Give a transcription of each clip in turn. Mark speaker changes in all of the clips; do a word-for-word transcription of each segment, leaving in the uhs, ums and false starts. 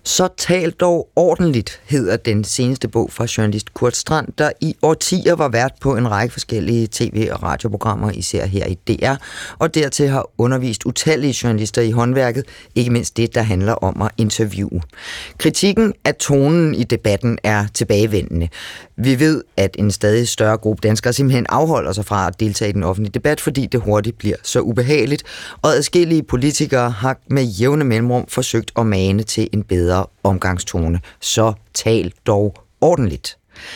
Speaker 1: Så tal dog ordentligt, hedder den seneste bog fra journalist Kurt Strand, der i årtier var vært på en række forskellige tv- og radioprogrammer, især her i D R, og dertil har undervist utallige journalister i håndværket, ikke mindst det, der handler om at interviewe. Kritikken af tonen i debatten er tilbagevendende. Vi ved, at en stadig større gruppe danskere simpelthen afholder sig fra at deltage i den offentlige debat, fordi det hurtigt bliver så ubehageligt, og adskillige politikere har med jævne mellemrum forsøgt at mane til en bedre omgangstone. Så tal dog ordentligt.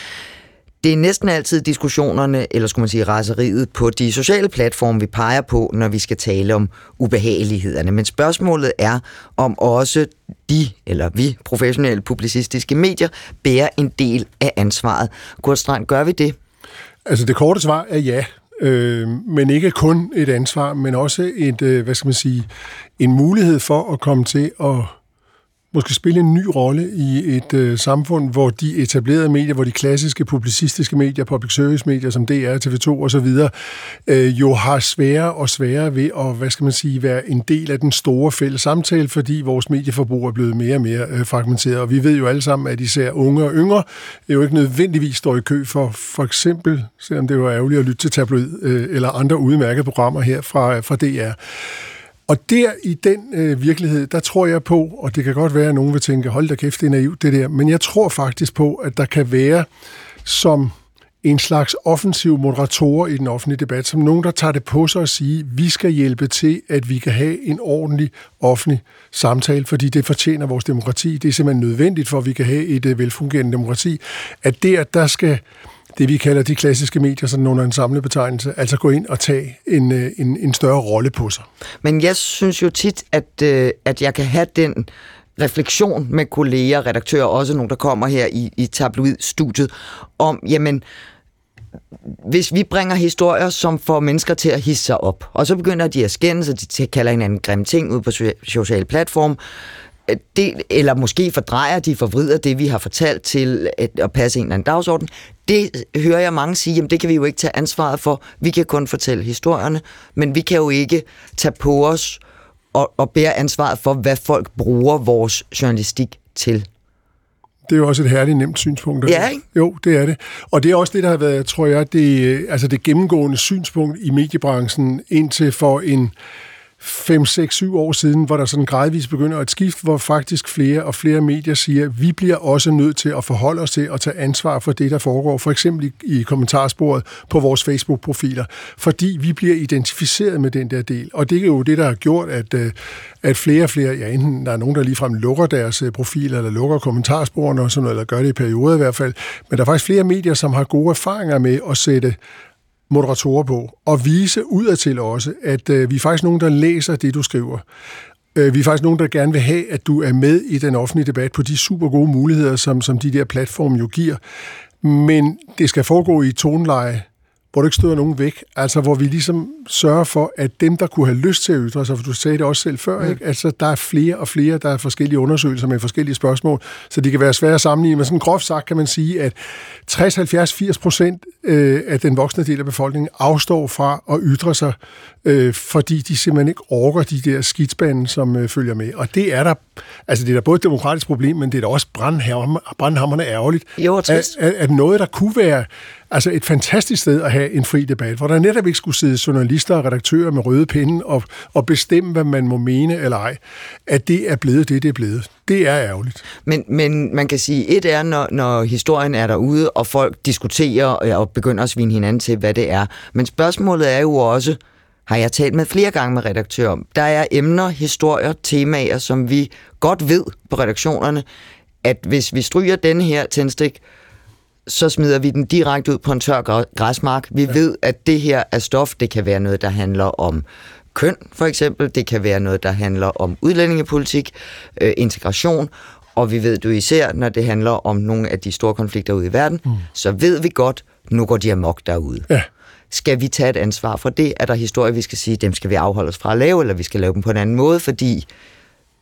Speaker 1: Det er næsten altid diskussionerne, eller skulle man sige raseriet, på de sociale platforme, vi peger på, når vi skal tale om ubehagelighederne. Men spørgsmålet er, om også de, eller vi, professionelle publicistiske medier, bærer en del af ansvaret. Kurt Strand, gør vi det?
Speaker 2: Altså det korte svar er ja. Øh, men ikke kun et ansvar, men også et, øh, hvad skal man sige, en mulighed for at komme til at måske spille en ny rolle i et øh, samfund, hvor de etablerede medier, hvor de klassiske publicistiske medier, public service medier som D R, T V to og så videre, øh, jo har sværere og sværere ved at, hvad skal man sige, være en del af den store fælles samtale, fordi vores medieforbrug er blevet mere og mere øh, fragmenteret. Og vi ved jo alle sammen, at især unge og yngre jo ikke nødvendigvis står i kø for for eksempel, selvom det var ærgerligt at lytte til Tabloid øh, eller andre udmærkede programmer her fra, fra D R. Og der i den øh, virkelighed, der tror jeg på, og det kan godt være, at nogen vil tænke, hold da kæft, det er naivt det der, men jeg tror faktisk på, at der kan være som en slags offensiv moderatorer i den offentlige debat, som nogen, der tager det på sig og siger, vi skal hjælpe til, at vi kan have en ordentlig offentlig samtale, fordi det fortjener vores demokrati. Det er simpelthen nødvendigt for, at vi kan have et øh, velfungerende demokrati. At der, der skal det, vi kalder de klassiske medier, sådan under en samlet betegnelse, altså gå ind og tage en, en, en større rolle på sig. Men
Speaker 1: jeg synes jo tit, at, at jeg kan have den refleksion med kolleger, redaktører, også nogen, der kommer her i, i Tabloid-studiet, om, jamen, hvis vi bringer historier, som får mennesker til at hisse sig op, og så begynder de at skændes, og de kalder hinanden grimme ting ud på sociale platforme, det, eller måske fordrejer de, forvrider det, vi har fortalt til at, at passe en eller anden dagsorden. Det hører jeg mange sige, jamen det kan vi jo ikke tage ansvaret for. Vi kan kun fortælle historierne, men vi kan jo ikke tage på os og, og bære ansvaret for, hvad folk bruger vores journalistik til.
Speaker 2: Det er jo også et herligt nemt synspunkt.
Speaker 1: Ja, ikke?
Speaker 2: Jo, det er det. Og det er også det, der har været, tror jeg, det, altså det gennemgående synspunkt i mediebranchen indtil for en fem, seks, syv år siden, hvor der sådan gradvist begynder et skift, hvor faktisk flere og flere medier siger, at vi bliver også nødt til at forholde os til at tage ansvar for det, der foregår, for eksempel i, i kommentarsporet på vores Facebook-profiler, fordi vi bliver identificeret med den der del. Og det er jo det, der har gjort, at, at flere og flere, ja, enten der er nogen, der ligefrem lukker deres profiler, eller lukker kommentarsporene og sådan noget, eller gør det i perioder i hvert fald, men der er faktisk flere medier, som har gode erfaringer med at sætte moderatorer på, og vise udadtil også, at øh, vi er faktisk nogen, der læser det, du skriver. Øh, vi er faktisk nogen, der gerne vil have, at du er med i den offentlige debat på de super gode muligheder, som, som de der platforme jo giver. Men det skal foregå i et toneleje, hvor du ikke støder nogen væk. Altså, hvor vi ligesom sørger for, at dem, der kunne have lyst til at ytre sig, for du sagde det også selv før, mm. ikke? Altså, der er flere og flere, der er forskellige undersøgelser med forskellige spørgsmål, så de kan være svære at sammenligne. Men sådan groft sagt kan man sige, at tres, halvfjerds, firs procent af den voksne del af befolkningen afstår fra at ytre sig, øh, fordi de simpelthen ikke orker de der skidspande, som øh, følger med. Og det er der, altså det er der både et demokratisk problem, men det er da også brandhamrende ærgerligt,
Speaker 1: jo,
Speaker 2: at, at, at noget, der kunne være altså et fantastisk sted at have en fri debat, hvor der netop ikke skulle sidde journalister og redaktører med røde pinde og, og bestemme, hvad man må mene eller ej, at det er blevet det, det er blevet. Det er ærgerligt.
Speaker 1: Men, men man kan sige, et er, når, når historien er derude, og folk diskuterer og begynder at svine hinanden til, hvad det er. Men spørgsmålet er jo også, har jeg talt med flere gange med redaktører om, der er emner, historier, temaer, som vi godt ved på redaktionerne, at hvis vi stryger denne her tændstik, så smider vi den direkte ud på en tør græsmark. Vi ja. ved, at det her er stof. Det kan være noget, der handler om køn, for eksempel. Det kan være noget, der handler om udlændingepolitik, øh, integration. Og vi ved jo især, når det handler om nogle af de store konflikter ude i verden, mm. så ved vi godt, nu går de amok derude. Ja. Skal vi tage et ansvar for det? Er der historier, vi skal sige, dem skal vi afholde os fra at lave, eller vi skal lave dem på en anden måde, fordi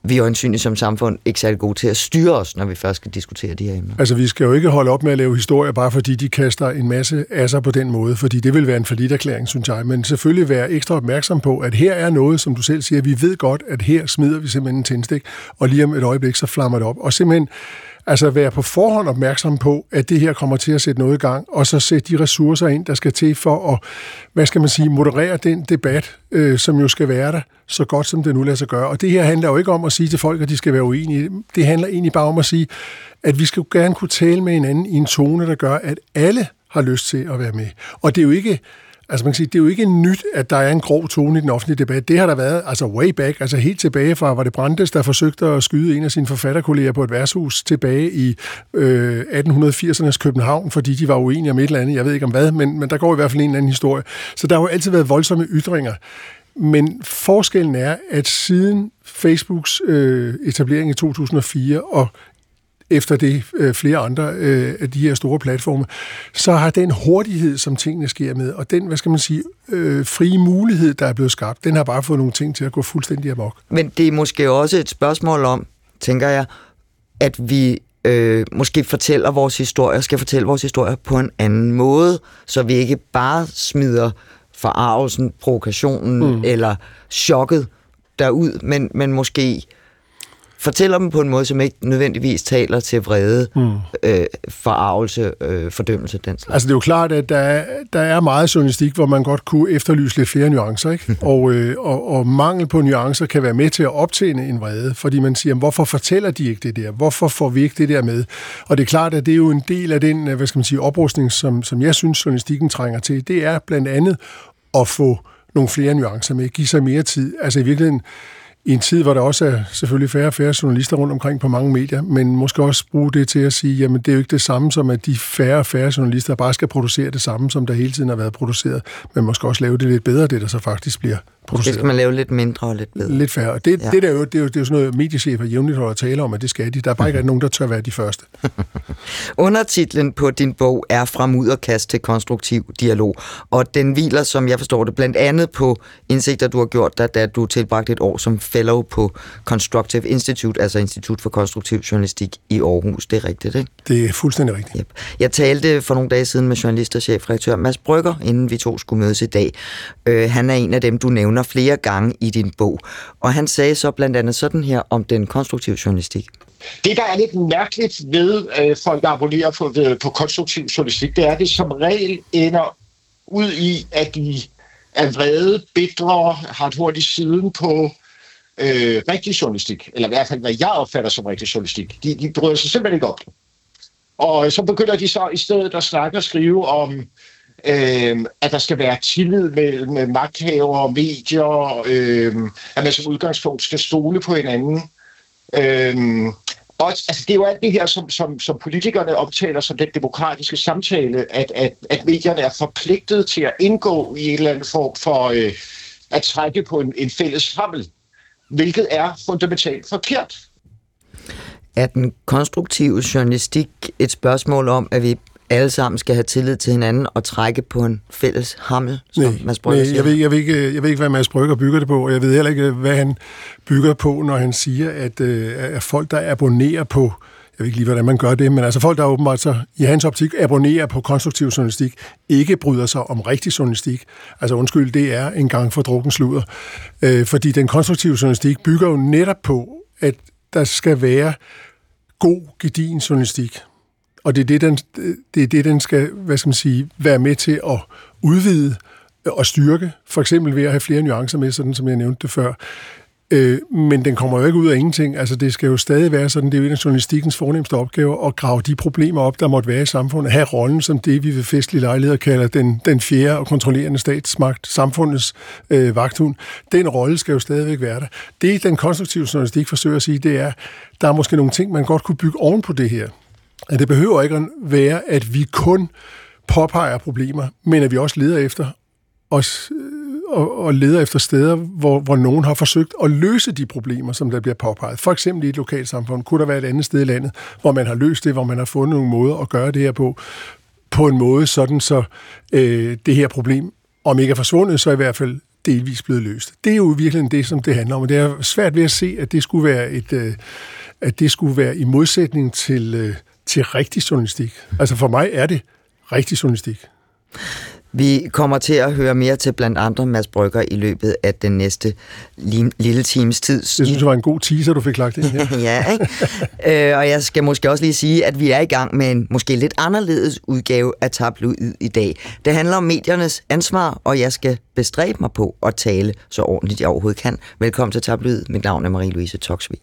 Speaker 1: vi er øjensynligt som samfund ikke særlig gode til at styre os, når vi først skal diskutere de her emner.
Speaker 2: Altså, vi skal jo ikke holde op med at lave historier, bare fordi de kaster en masse asser på den måde, fordi det vil være en falliterklæring, synes jeg. Men selvfølgelig være ekstra opmærksom på, at her er noget, som du selv siger, vi ved godt, at her smider vi simpelthen en tændstik, og lige om et øjeblik, så flammer det op. Og simpelthen altså være på forhånd opmærksom på, at det her kommer til at sætte noget i gang, og så sætte de ressourcer ind, der skal til for at, hvad skal man sige, moderere den debat, øh, som jo skal være der, så godt som det nu lader sig gøre. Og det her handler jo ikke om at sige til folk, at de skal være uenige. Det handler egentlig bare om at sige, at vi skal jo gerne kunne tale med hinanden i en tone, der gør, at alle har lyst til at være med. Og det er jo ikke Altså man kan sige, det er jo ikke nyt, at der er en grov tone i den offentlige debat. Det har der været altså way back, altså helt tilbage fra, var det Brandes, der forsøgte at skyde en af sine forfatterkolleger på et værtshus tilbage i øh, atten firsernes København, fordi de var uenige om et eller andet, jeg ved ikke om hvad, men, men der går i hvert fald en eller anden historie. Så der har jo altid været voldsomme ytringer. Men forskellen er, at siden Facebooks øh, etablering i to tusind og fire og efter det øh, flere andre øh, af de her store platforme, så har den hurtighed, som tingene sker med, og den, hvad skal man sige, øh, frie mulighed, der er blevet skabt, den har bare fået nogle ting til at gå fuldstændig amok.
Speaker 1: Men det er måske også et spørgsmål om, tænker jeg, at vi øh, måske fortæller vores historier, skal fortælle vores historier på en anden måde, så vi ikke bare smider forarvelsen, provokationen mm. eller chokket derud, men, men måske fortæller dem på en måde, som ikke nødvendigvis taler til vrede, mm. øh, forarvelse, øh, fordømmelse, den slags.
Speaker 2: Altså det er jo klart, at der er, der er meget journalistik, hvor man godt kunne efterlyse lidt flere nuancer, ikke? og, øh, og, og mangel på nuancer kan være med til at optænde en vrede, fordi man siger, hvorfor fortæller de ikke det der? Hvorfor får vi ikke det der med? Og det er klart, at det er jo en del af den, hvad skal man sige, oprustning, som, som jeg synes, journalistikken trænger til. Det er blandt andet at få nogle flere nuancer med, give sig mere tid. Altså i virkeligheden, i en tid, hvor der også er selvfølgelig færre og færre journalister rundt omkring på mange medier, men måske også bruge det til at sige, jamen det er jo ikke det samme som, at de færre og færre journalister bare skal producere det samme, som der hele tiden har været produceret, men måske også lave det lidt bedre, det der så faktisk bliver produceret.
Speaker 1: Det skal man lave lidt mindre og lidt bedre.
Speaker 2: Lidt færre. Det, ja. det, der jo, det, er jo, det er jo sådan noget, mediechefer jævnligt holder tale om, at det skal de. Der er bare ikke nogen, der tør være de første.
Speaker 1: Undertitlen på din bog er Fra mudderkast til konstruktiv dialog, og den hviler, som jeg forstår det, blandt andet på indsigter, du har gjort dig, da du tilbragte et år som fellow på Constructive Institute, altså Institut for Konstruktiv Journalistik i Aarhus. Det er rigtigt, ikke?
Speaker 2: Det er fuldstændig rigtigt.
Speaker 1: Yep. Jeg talte for nogle dage siden med journalist og chefredaktør Mads Brügger, inden vi to skulle mødes i dag. Øh, han er en af dem, du nævner flere gange i din bog, og han sagde så blandt andet sådan her om den konstruktive journalistik.
Speaker 3: Det, der er lidt mærkeligt ved øh, folk, der abonnerer på, ved, på konstruktiv journalistik, det er, at det som regel ender ud i, at de er vrede, bitre, har et hurtigt siden på øh, rigtig journalistik, eller i hvert fald, hvad jeg opfatter som rigtig journalistik. De, de bryder sig simpelthen ikke op. Og så begynder de så i stedet at snakke og skrive om, øh, at der skal være tillid mellem magthavere og medier, øh, at man som udgangspunkt skal stole på hinanden. Øhm, og altså, det er jo alt det her, som, som, som politikerne omtaler som den demokratiske samtale, at, at, at medierne er forpligtet til at indgå i en eller anden form for øh, at trække på en, en fælles hammel, hvilket er fundamentalt forkert.
Speaker 1: Er den konstruktive journalistik et spørgsmål om, at vi alle sammen skal have tillid til hinanden og trække på en fælles hammel, som
Speaker 2: nej,
Speaker 1: Mads Brügger
Speaker 2: nej,
Speaker 1: siger?
Speaker 2: Jeg ved, jeg, ved ikke, jeg ved ikke, hvad Mads Brügger bygger det på, og jeg ved heller ikke, hvad han bygger på, når han siger, at, at folk, der abonnerer på, jeg ved ikke lige, hvordan man gør det, men altså folk, der åbenbart så i hans optik abonnerer på konstruktiv journalistik, ikke bryder sig om rigtig journalistik. Altså undskyld, det er en gang for drukken sludder. Øh, fordi den konstruktive journalistik bygger jo netop på, at der skal være god, gedigen journalistik. Og det er det, den, det er det, den skal, hvad skal man sige, være med til at udvide og styrke, for eksempel ved at have flere nuancer med, sådan som jeg nævnte det før. Øh, men den kommer jo ikke ud af ingenting. Altså det skal jo stadig være sådan, det er jo en af journalistikkens fornemste opgave at grave de problemer op, der måtte være i samfundet, have rollen som det, vi ved festlige lejligheder kalder den, den fjerde og kontrollerende statsmagt, samfundets øh, vagthund. Den rolle skal jo stadigvæk være der. Det, den konstruktive journalistik forsøger at sige, det er, der er måske nogle ting, man godt kunne bygge oven på det her. At det behøver ikke at være, at vi kun påpeger problemer, men at vi også leder efter os, og, og leder efter steder, hvor, hvor nogen har forsøgt at løse de problemer, som der bliver påpeget. For eksempel i et lokalsamfund. Kunne der være et andet sted i landet, hvor man har løst det, hvor man har fundet nogle måder at gøre det her på, på en måde, sådan så øh, det her problem, om ikke er forsvundet, så i hvert fald delvis blevet løst. Det er jo virkelig det, som det handler om, og det er svært ved at se, at det skulle være, et, at det skulle være i modsætning til, til rigtig journalistik. Altså for mig er det rigtig journalistik.
Speaker 1: Vi kommer til at høre mere til blandt andre Mads Brügger i løbet af den næste lille times tid.
Speaker 2: Det synes jeg var en god teaser, du fik lagt ind her.
Speaker 1: Ja, ikke? øh, og jeg skal måske også lige sige, at vi er i gang med en måske lidt anderledes udgave af Tabloid i dag. Det handler om mediernes ansvar, og jeg skal bestræbe mig på at tale så ordentligt jeg overhovedet kan. Velkommen til Tabloid. Mit navn er Marie-Louise Toksvig.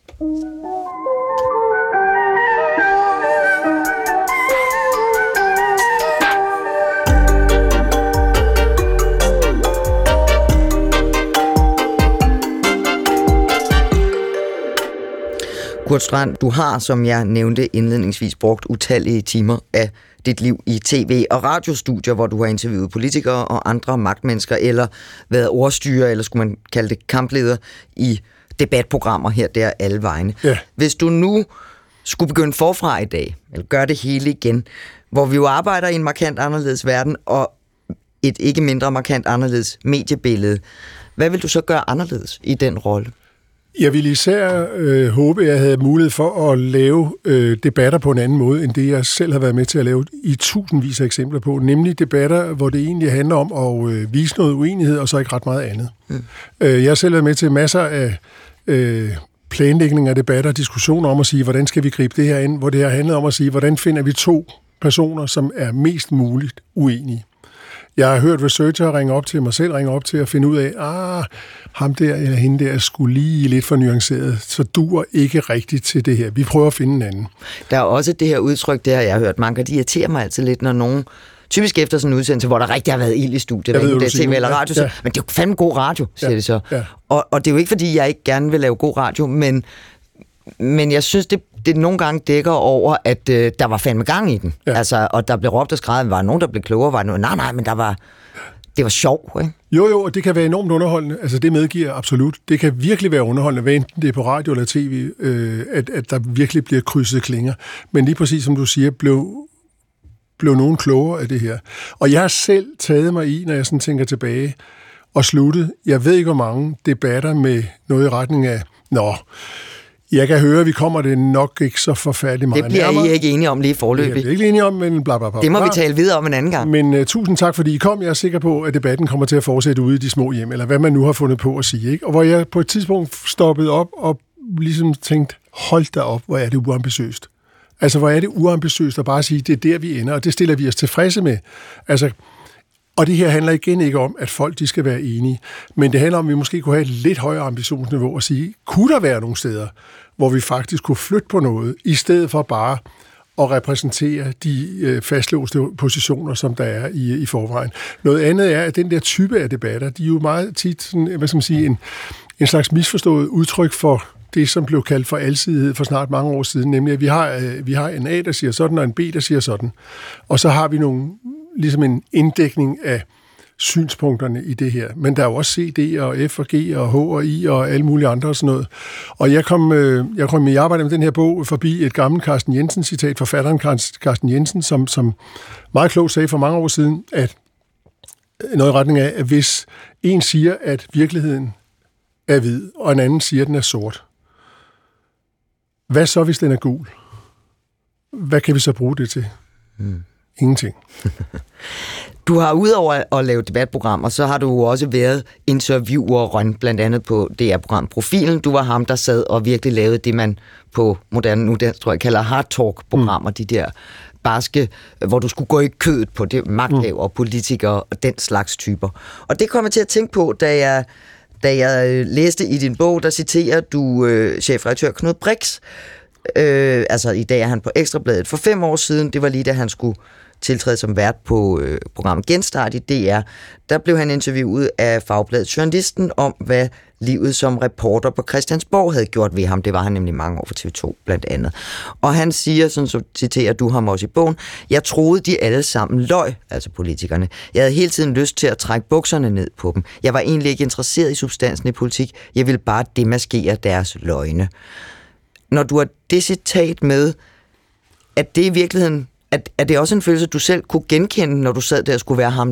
Speaker 1: Kurt Strand, du har, som jeg nævnte indledningsvis, brugt utallige timer af dit liv i tv- og radiostudier, hvor du har interviewet politikere og andre magtmennesker, eller været ordstyrer, eller skulle man kalde det kampleder, i debatprogrammer her, der alle vegne.
Speaker 2: Ja.
Speaker 1: Hvis du nu skulle begynde forfra i dag, eller gøre det hele igen, hvor vi jo arbejder i en markant anderledes verden, og et ikke mindre markant anderledes mediebillede, hvad vil du så gøre anderledes i den rolle?
Speaker 2: Jeg ville især øh, håbe, at jeg havde mulighed for at lave øh, debatter på en anden måde, end det jeg selv har været med til at lave i tusindvis af eksempler på. Nemlig debatter, hvor det egentlig handler om at øh, vise noget uenighed, og så ikke ret meget andet. Mm. Øh, jeg har selv været med til masser af øh, planlægning af debatter, diskussioner om at sige, hvordan skal vi gribe det her ind, hvor det har handlet om at sige, hvordan finder vi to personer, som er mest muligt uenige. Jeg har hørt researcher ringe op til mig selv, ringe op til at finde ud af, ah, ham der eller hende der skulle lige lidt for nuanceret, så duer ikke rigtigt til det her. Vi prøver at finde en anden.
Speaker 1: Der er også det her udtryk, det har jeg hørt mange, de irriterer mig altid lidt, når nogen, typisk efter sådan en udsendelse, hvor der rigtig har været ild i studiet,
Speaker 2: jeg ved,
Speaker 1: det er tv eller radio, ja, ja. Men det er jo fandme god radio, siger
Speaker 2: ja,
Speaker 1: det så.
Speaker 2: Ja.
Speaker 1: Og, og det er jo ikke, fordi jeg ikke gerne vil lave god radio, men, men jeg synes, det det nogle gange dækker over, at øh, der var fandme gang i den. Ja. Altså, og der blev råbt og skrevet, var der nogen, der blev klogere, var der noget, nej, nej, men der var, det var sjov, ikke?
Speaker 2: Jo, jo, og det kan være enormt underholdende. Altså, det medgiver absolut. Det kan virkelig være underholdende, hvad enten det er på radio eller tv, øh, at, at der virkelig bliver krydset klinger. Men lige præcis som du siger, blev, blev nogen klogere af det her. Og jeg har selv taget mig i, når jeg sådan tænker tilbage, og sluttet, jeg ved ikke, hvor mange debatter med noget i retning af, nå, jeg kan høre, at vi kommer det nok ikke så forfærdeligt meget
Speaker 1: nærmere. Det bliver
Speaker 2: nærmere.
Speaker 1: I ikke enige om lige forløbig.
Speaker 2: Det er ikke enige om, men bla bla bla.
Speaker 1: Det må vi tale videre om en anden gang.
Speaker 2: Men uh, tusind tak, fordi I kom. Jeg er sikker på, at debatten kommer til at fortsætte ude i de små hjem, eller hvad man nu har fundet på at sige. Ikke? Og hvor jeg på et tidspunkt stoppede op og ligesom tænkte, hold da op, hvor er det uambitiøst. Altså, hvor er det uambitiøst at bare sige, det er der, vi ender, og det stiller vi os tilfredse med. Altså, og det her handler igen ikke om, at folk de skal være enige, men det handler om, at vi måske kunne have et lidt højere ambitionsniveau og sige, kunne der være nogle steder, hvor vi faktisk kunne flytte på noget, i stedet for bare at repræsentere de øh, fastlåste positioner, som der er i, i forvejen. Noget andet er, at den der type af debatter, de er jo meget tit sådan, hvad skal man sige, en, en slags misforstået udtryk for det, som blev kaldt for alsidighed for snart mange år siden, nemlig at vi har, øh, vi har en A, der siger sådan, og en B, der siger sådan. Og så har vi nogle, ligesom en inddækning af synspunkterne i det her. Men der er jo også C, D og F og G og H og I og alle mulige andre og sådan noget. Og jeg kom, øh, jeg kom i arbejde med den her bog forbi et gammelt Carsten Jensen-citat, forfatteren Carsten Jensen, som, som meget klogt sagde for mange år siden, at noget i retning af, at hvis en siger, at virkeligheden er hvid, og en anden siger, at den er sort, hvad så, hvis den er gul? Hvad kan vi så bruge det til? Hmm. Ingenting.
Speaker 1: Du har udover at lave debatprogrammer, så har du også været interviewer, blandt andet på det her program Profilen. Du var ham, der sad og virkelig lavede det, man på moderne nu, det tror jeg kalder hard talk-programmer, mm. de der barske, hvor du skulle gå i kødet på det, magthavere, mm. politikere og den slags typer. Og det kom jeg til at tænke på, da jeg, da jeg læste i din bog, der citerer du øh, chefredaktør Knud Brix. Øh, altså i dag er han på Ekstrabladet. For fem år siden, det var lige da han skulle tiltræde som vært på øh, programmet Genstart i D R, der blev han interviewet af Fagbladet Journalisten om, hvad livet som reporter på Christiansborg havde gjort ved ham. Det var han nemlig mange år for T V to blandt andet. Og han siger, sådan så citerer du ham også i bogen, jeg troede, de alle sammen løg, altså politikerne. Jeg havde hele tiden lyst til at trække bukserne ned på dem. Jeg var egentlig ikke interesseret i substansen i politik. Jeg ville bare demaskere deres løgne. Når du har det citat med, at det i virkeligheden, at, at det også en følelse, du selv kunne genkende, når du sad der og skulle være ham,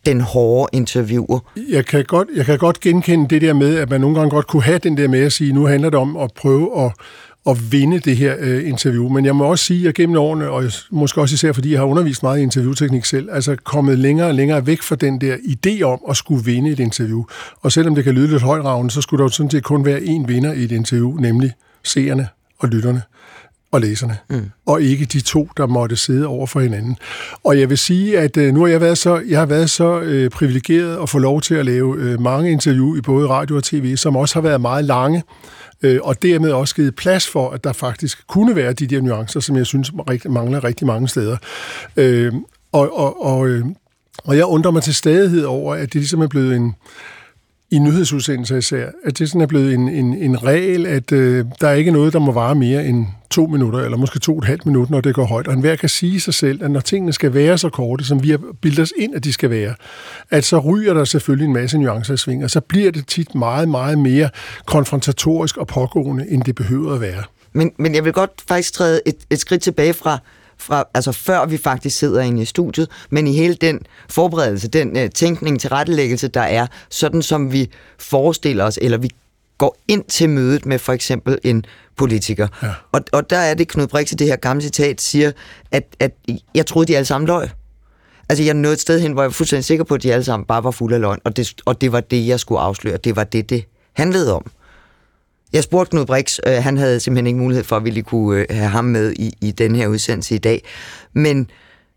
Speaker 1: den hårde interviewer.
Speaker 2: Jeg kan, godt, jeg kan godt genkende det der med, at man nogle gange godt kunne have den der med at sige, nu handler det om at prøve at, at vinde det her øh, interview. Men jeg må også sige, at gennem årene, og måske også især fordi jeg har undervist meget i interviewteknik selv, altså kommet længere og længere væk fra den der idé om at skulle vinde et interview. Og selvom det kan lyde lidt højtravende, så skulle der jo sådan set kun være én vinder i et interview, nemlig seerne og lytterne og læserne, mm. og ikke de to, der måtte sidde over for hinanden. Og jeg vil sige, at øh, nu har jeg været så, jeg har været så øh, privilegeret at få lov til at lave øh, mange interview i både radio og tv, som også har været meget lange, øh, og dermed også givet plads for, at der faktisk kunne være de der nuancer, som jeg synes mangler rigtig mange steder. Øh, og, og, og, øh, og jeg undrer mig til stadighed over, at det ligesom er blevet en i nyhedsudsendelser især, at det sådan er blevet en, en, en regel, at øh, der er ikke noget, der må vare mere end to minutter, eller måske to og et halvt minut, når det går højt. Og enhver kan sige sig selv, at når tingene skal være så korte, som vi har bildet os ind, at de skal være, at så ryger der selvfølgelig en masse nuancer i sving, og så bliver det tit meget, meget mere konfrontatorisk og pågående, end det behøver at være.
Speaker 1: Men, men jeg vil godt faktisk træde et, et skridt tilbage fra Fra, altså før vi faktisk sidder inde i studiet, men i hele den forberedelse, den uh, tænkning, tilrettelæggelse, der er, sådan som vi forestiller os, eller vi går ind til mødet med for eksempel en politiker. Ja. Og, og der er det Knud Brix i det her gamle citat, siger, at, at jeg troede, de alle sammen løg. Altså jeg nåede et sted hen, hvor jeg var fuldstændig sikker på, at de alle sammen bare var fulde af løgn, og det, og det var det, jeg skulle afsløre. Det var det, det handlede om. Jeg spurgte Knud Brix, øh, han havde simpelthen ikke mulighed for, at vi lige kunne øh, have ham med i, i den her udsendelse i dag. Men,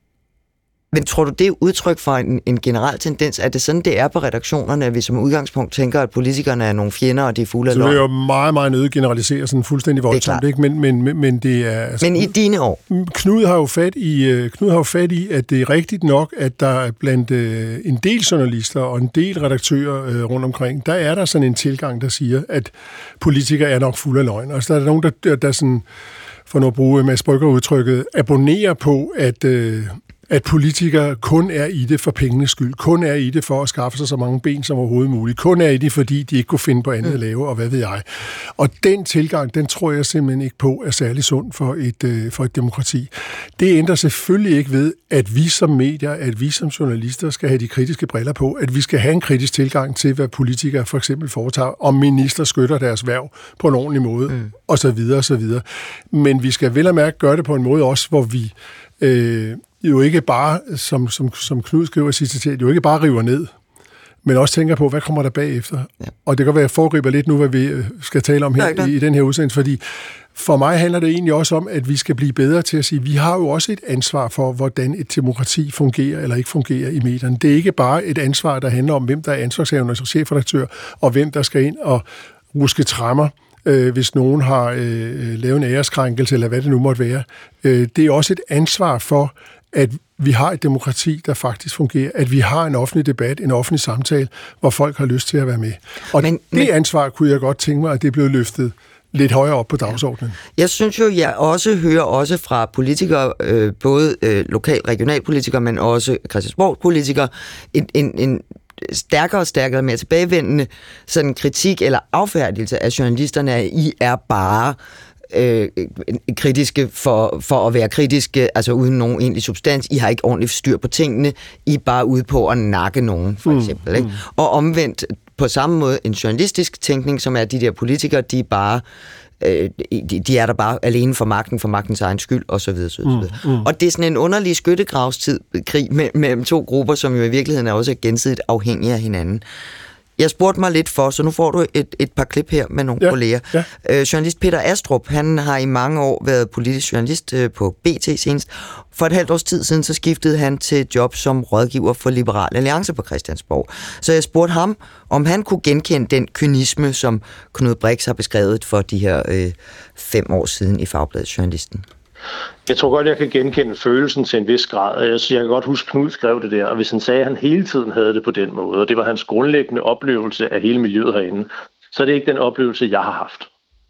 Speaker 1: men tror du, det er udtryk for en, en generel tendens? Er det sådan, det er på redaktionerne, at vi som udgangspunkt tænker, at politikerne er nogle fjender, og de er fulde af løgn?
Speaker 2: Så vil jeg jo meget, meget nødt generalisere sådan fuldstændig voldsomt, ikke? Men, men, men, men det er... Altså,
Speaker 1: men i dine år?
Speaker 2: Knud har jo fat i, Knud har jo fat i, at det er rigtigt nok, at der blandt øh, en del journalister og en del redaktører øh, rundt omkring, der er der sådan en tilgang, der siger, at politikere er nok fulde af løgn. Altså der er nogen, der, der, der sådan, for nu at bruge Mads Brügger-udtrykket, abonnerer på, at... Øh, at politikere kun er i det for pengenes skyld, kun er i det for at skaffe sig så mange ben som overhovedet muligt, kun er i det, fordi de ikke kunne finde på andet at lave, og hvad ved jeg. Og den tilgang, den tror jeg simpelthen ikke på er særlig sund for et, øh, for et demokrati. Det ændrer selvfølgelig ikke ved, at vi som medier, at vi som journalister skal have de kritiske briller på, at vi skal have en kritisk tilgang til, hvad politikere for eksempel foretager, om minister skytter deres værv på en ordentlig måde, mm. og så videre, og så videre. Men vi skal vel og mærke gøre det på en måde også, hvor vi øh, jo ikke bare, som, som, som Knud skriver i sidste citat, jo ikke bare river ned, men også tænker på, hvad kommer der bagefter? Ja. Og det kan være, at jeg foregriber lidt nu, hvad vi skal tale om her ja, i, i den her udsendelse, fordi for mig handler det egentlig også om, at vi skal blive bedre til at sige, at vi har jo også et ansvar for, hvordan et demokrati fungerer eller ikke fungerer i medierne. Det er ikke bare et ansvar, der handler om, hvem der er ansvarshavende og chefredaktør, og hvem der skal ind og ruske tremmer, øh, hvis nogen har øh, lavet en æreskrænkelse, eller hvad det nu måtte være. Øh, det er også et ansvar for, at vi har et demokrati, der faktisk fungerer, at vi har en offentlig debat, en offentlig samtale, hvor folk har lyst til at være med. Og men, det men, ansvar kunne jeg godt tænke mig, at det blev løftet lidt højere op på dagsordenen.
Speaker 1: Jeg synes jo, jeg også hører også fra politikere, øh, både øh, lokal- regionalpolitikere, men også Christiansborg-politikere, en, en, en stærkere og stærkere, mere tilbagevendende sådan kritik eller affærdigelse af journalisterne, at I er bare Øh, kritiske for, for at være kritiske, altså uden nogen egentlig substans. I har ikke ordentligt styr på tingene. I er bare ude på at nakke nogen, for eksempel. Mm, ikke? Mm. Og omvendt på samme måde en journalistisk tænkning, som er de der politikere, de er bare øh, de, de er der bare alene for magten, for magtens egen skyld, og så videre, så videre. Mm, mm. Og det er sådan en underlig skyttegravstid krig mellem to grupper, som jo i virkeligheden er også gensidigt afhængige af hinanden. Jeg spurgte mig lidt for, så nu får du et, et par klip her med nogle ja, kolleger. Ja. Øh, journalist Peter Astrup, han har i mange år været politisk journalist øh, på B T senest. For et halvt års tid siden, så skiftede han til job som rådgiver for Liberal Alliance på Christiansborg. Så jeg spurgte ham, om han kunne genkende den kynisme, som Knud Brix har beskrevet for de her øh, fem år siden i Fagbladet Journalisten.
Speaker 4: Jeg tror godt, jeg kan genkende følelsen til en vis grad. Jeg kan godt huske, at Knud skrev det der, og hvis han sagde, at han hele tiden havde det på den måde, og det var hans grundlæggende oplevelse af hele miljøet herinde, så er det ikke den oplevelse, jeg har haft.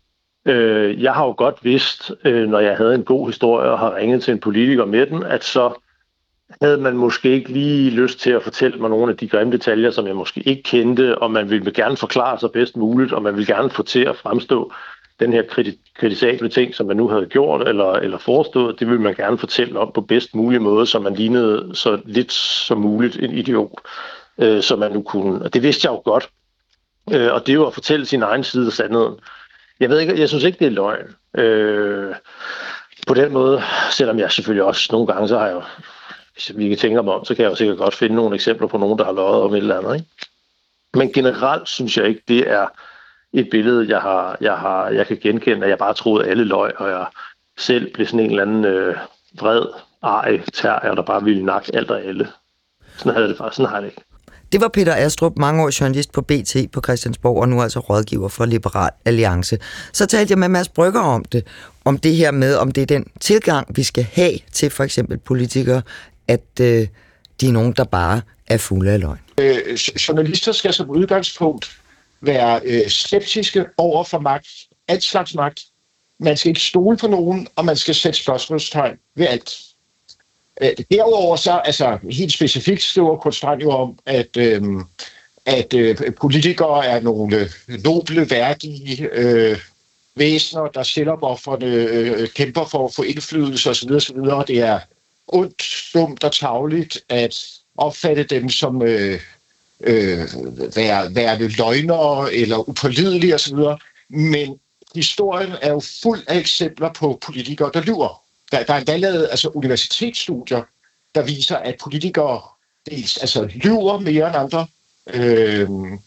Speaker 4: Jeg har jo godt vidst, når jeg havde en god historie og har ringet til en politiker med den, at så havde man måske ikke lige lyst til at fortælle mig nogle af de grimme detaljer, som jeg måske ikke kendte, og man ville gerne forklare sig bedst muligt, og man ville gerne få til at fremstå den her kritisable ting, som man nu havde gjort eller, eller forestået, det ville man gerne fortælle om på bedst mulig måde, så man lignede så lidt som muligt en idiot, øh, som man nu kunne. Og det vidste jeg jo godt. Øh, og det er jo at fortælle sin egen side af sandheden. Jeg ved ikke, jeg synes ikke, det er løgn. Øh, på den måde, selvom jeg selvfølgelig også nogle gange, så har jeg jo, hvis vi kan tænke mig om, så kan jeg jo sikkert godt finde nogle eksempler på nogen, der har løjet om et eller andet, ikke? Men generelt synes jeg ikke, det er et billede, jeg har, jeg har, jeg kan genkende, at jeg bare troede alle løg, og jeg selv blev sådan en eller anden øh, vred, arg terrier, der bare ville nakke alt og alle. Sådan havde det faktisk, sådan har jeg det ikke.
Speaker 1: Det var Peter Astrup, mange år journalist på B T på Christiansborg, og nu altså rådgiver for Liberal Alliance. Så talte jeg med Mads Brügger om det, om det her med, om det er den tilgang, vi skal have til for eksempel politikere, at øh, de er nogen, der bare er fulde af løgn.
Speaker 3: Øh, journalister skal som udgangspunkt være øh, skeptiske over for magt, alt slags magt. Man skal ikke stole på nogen, og man skal sætte spørgsmålstegn ved alt. Øh, derudover så, altså helt specifikt skriver Kurt Strand jo om, at, øh, at øh, politikere er nogle noble, værdige øh, væsener, der selvopoffrende øh, kæmper for at få indflydelse osv. osv. Og det er ondt, dumt og tarveligt at opfatte dem som øh, øh, være, være løgnere eller upålidelige osv. Men historien er jo fuld af eksempler på politikere, der lyver. Der, der er endda lavet altså, universitetsstudier, der viser, at politikere dels altså, lyver mere end andre, øh,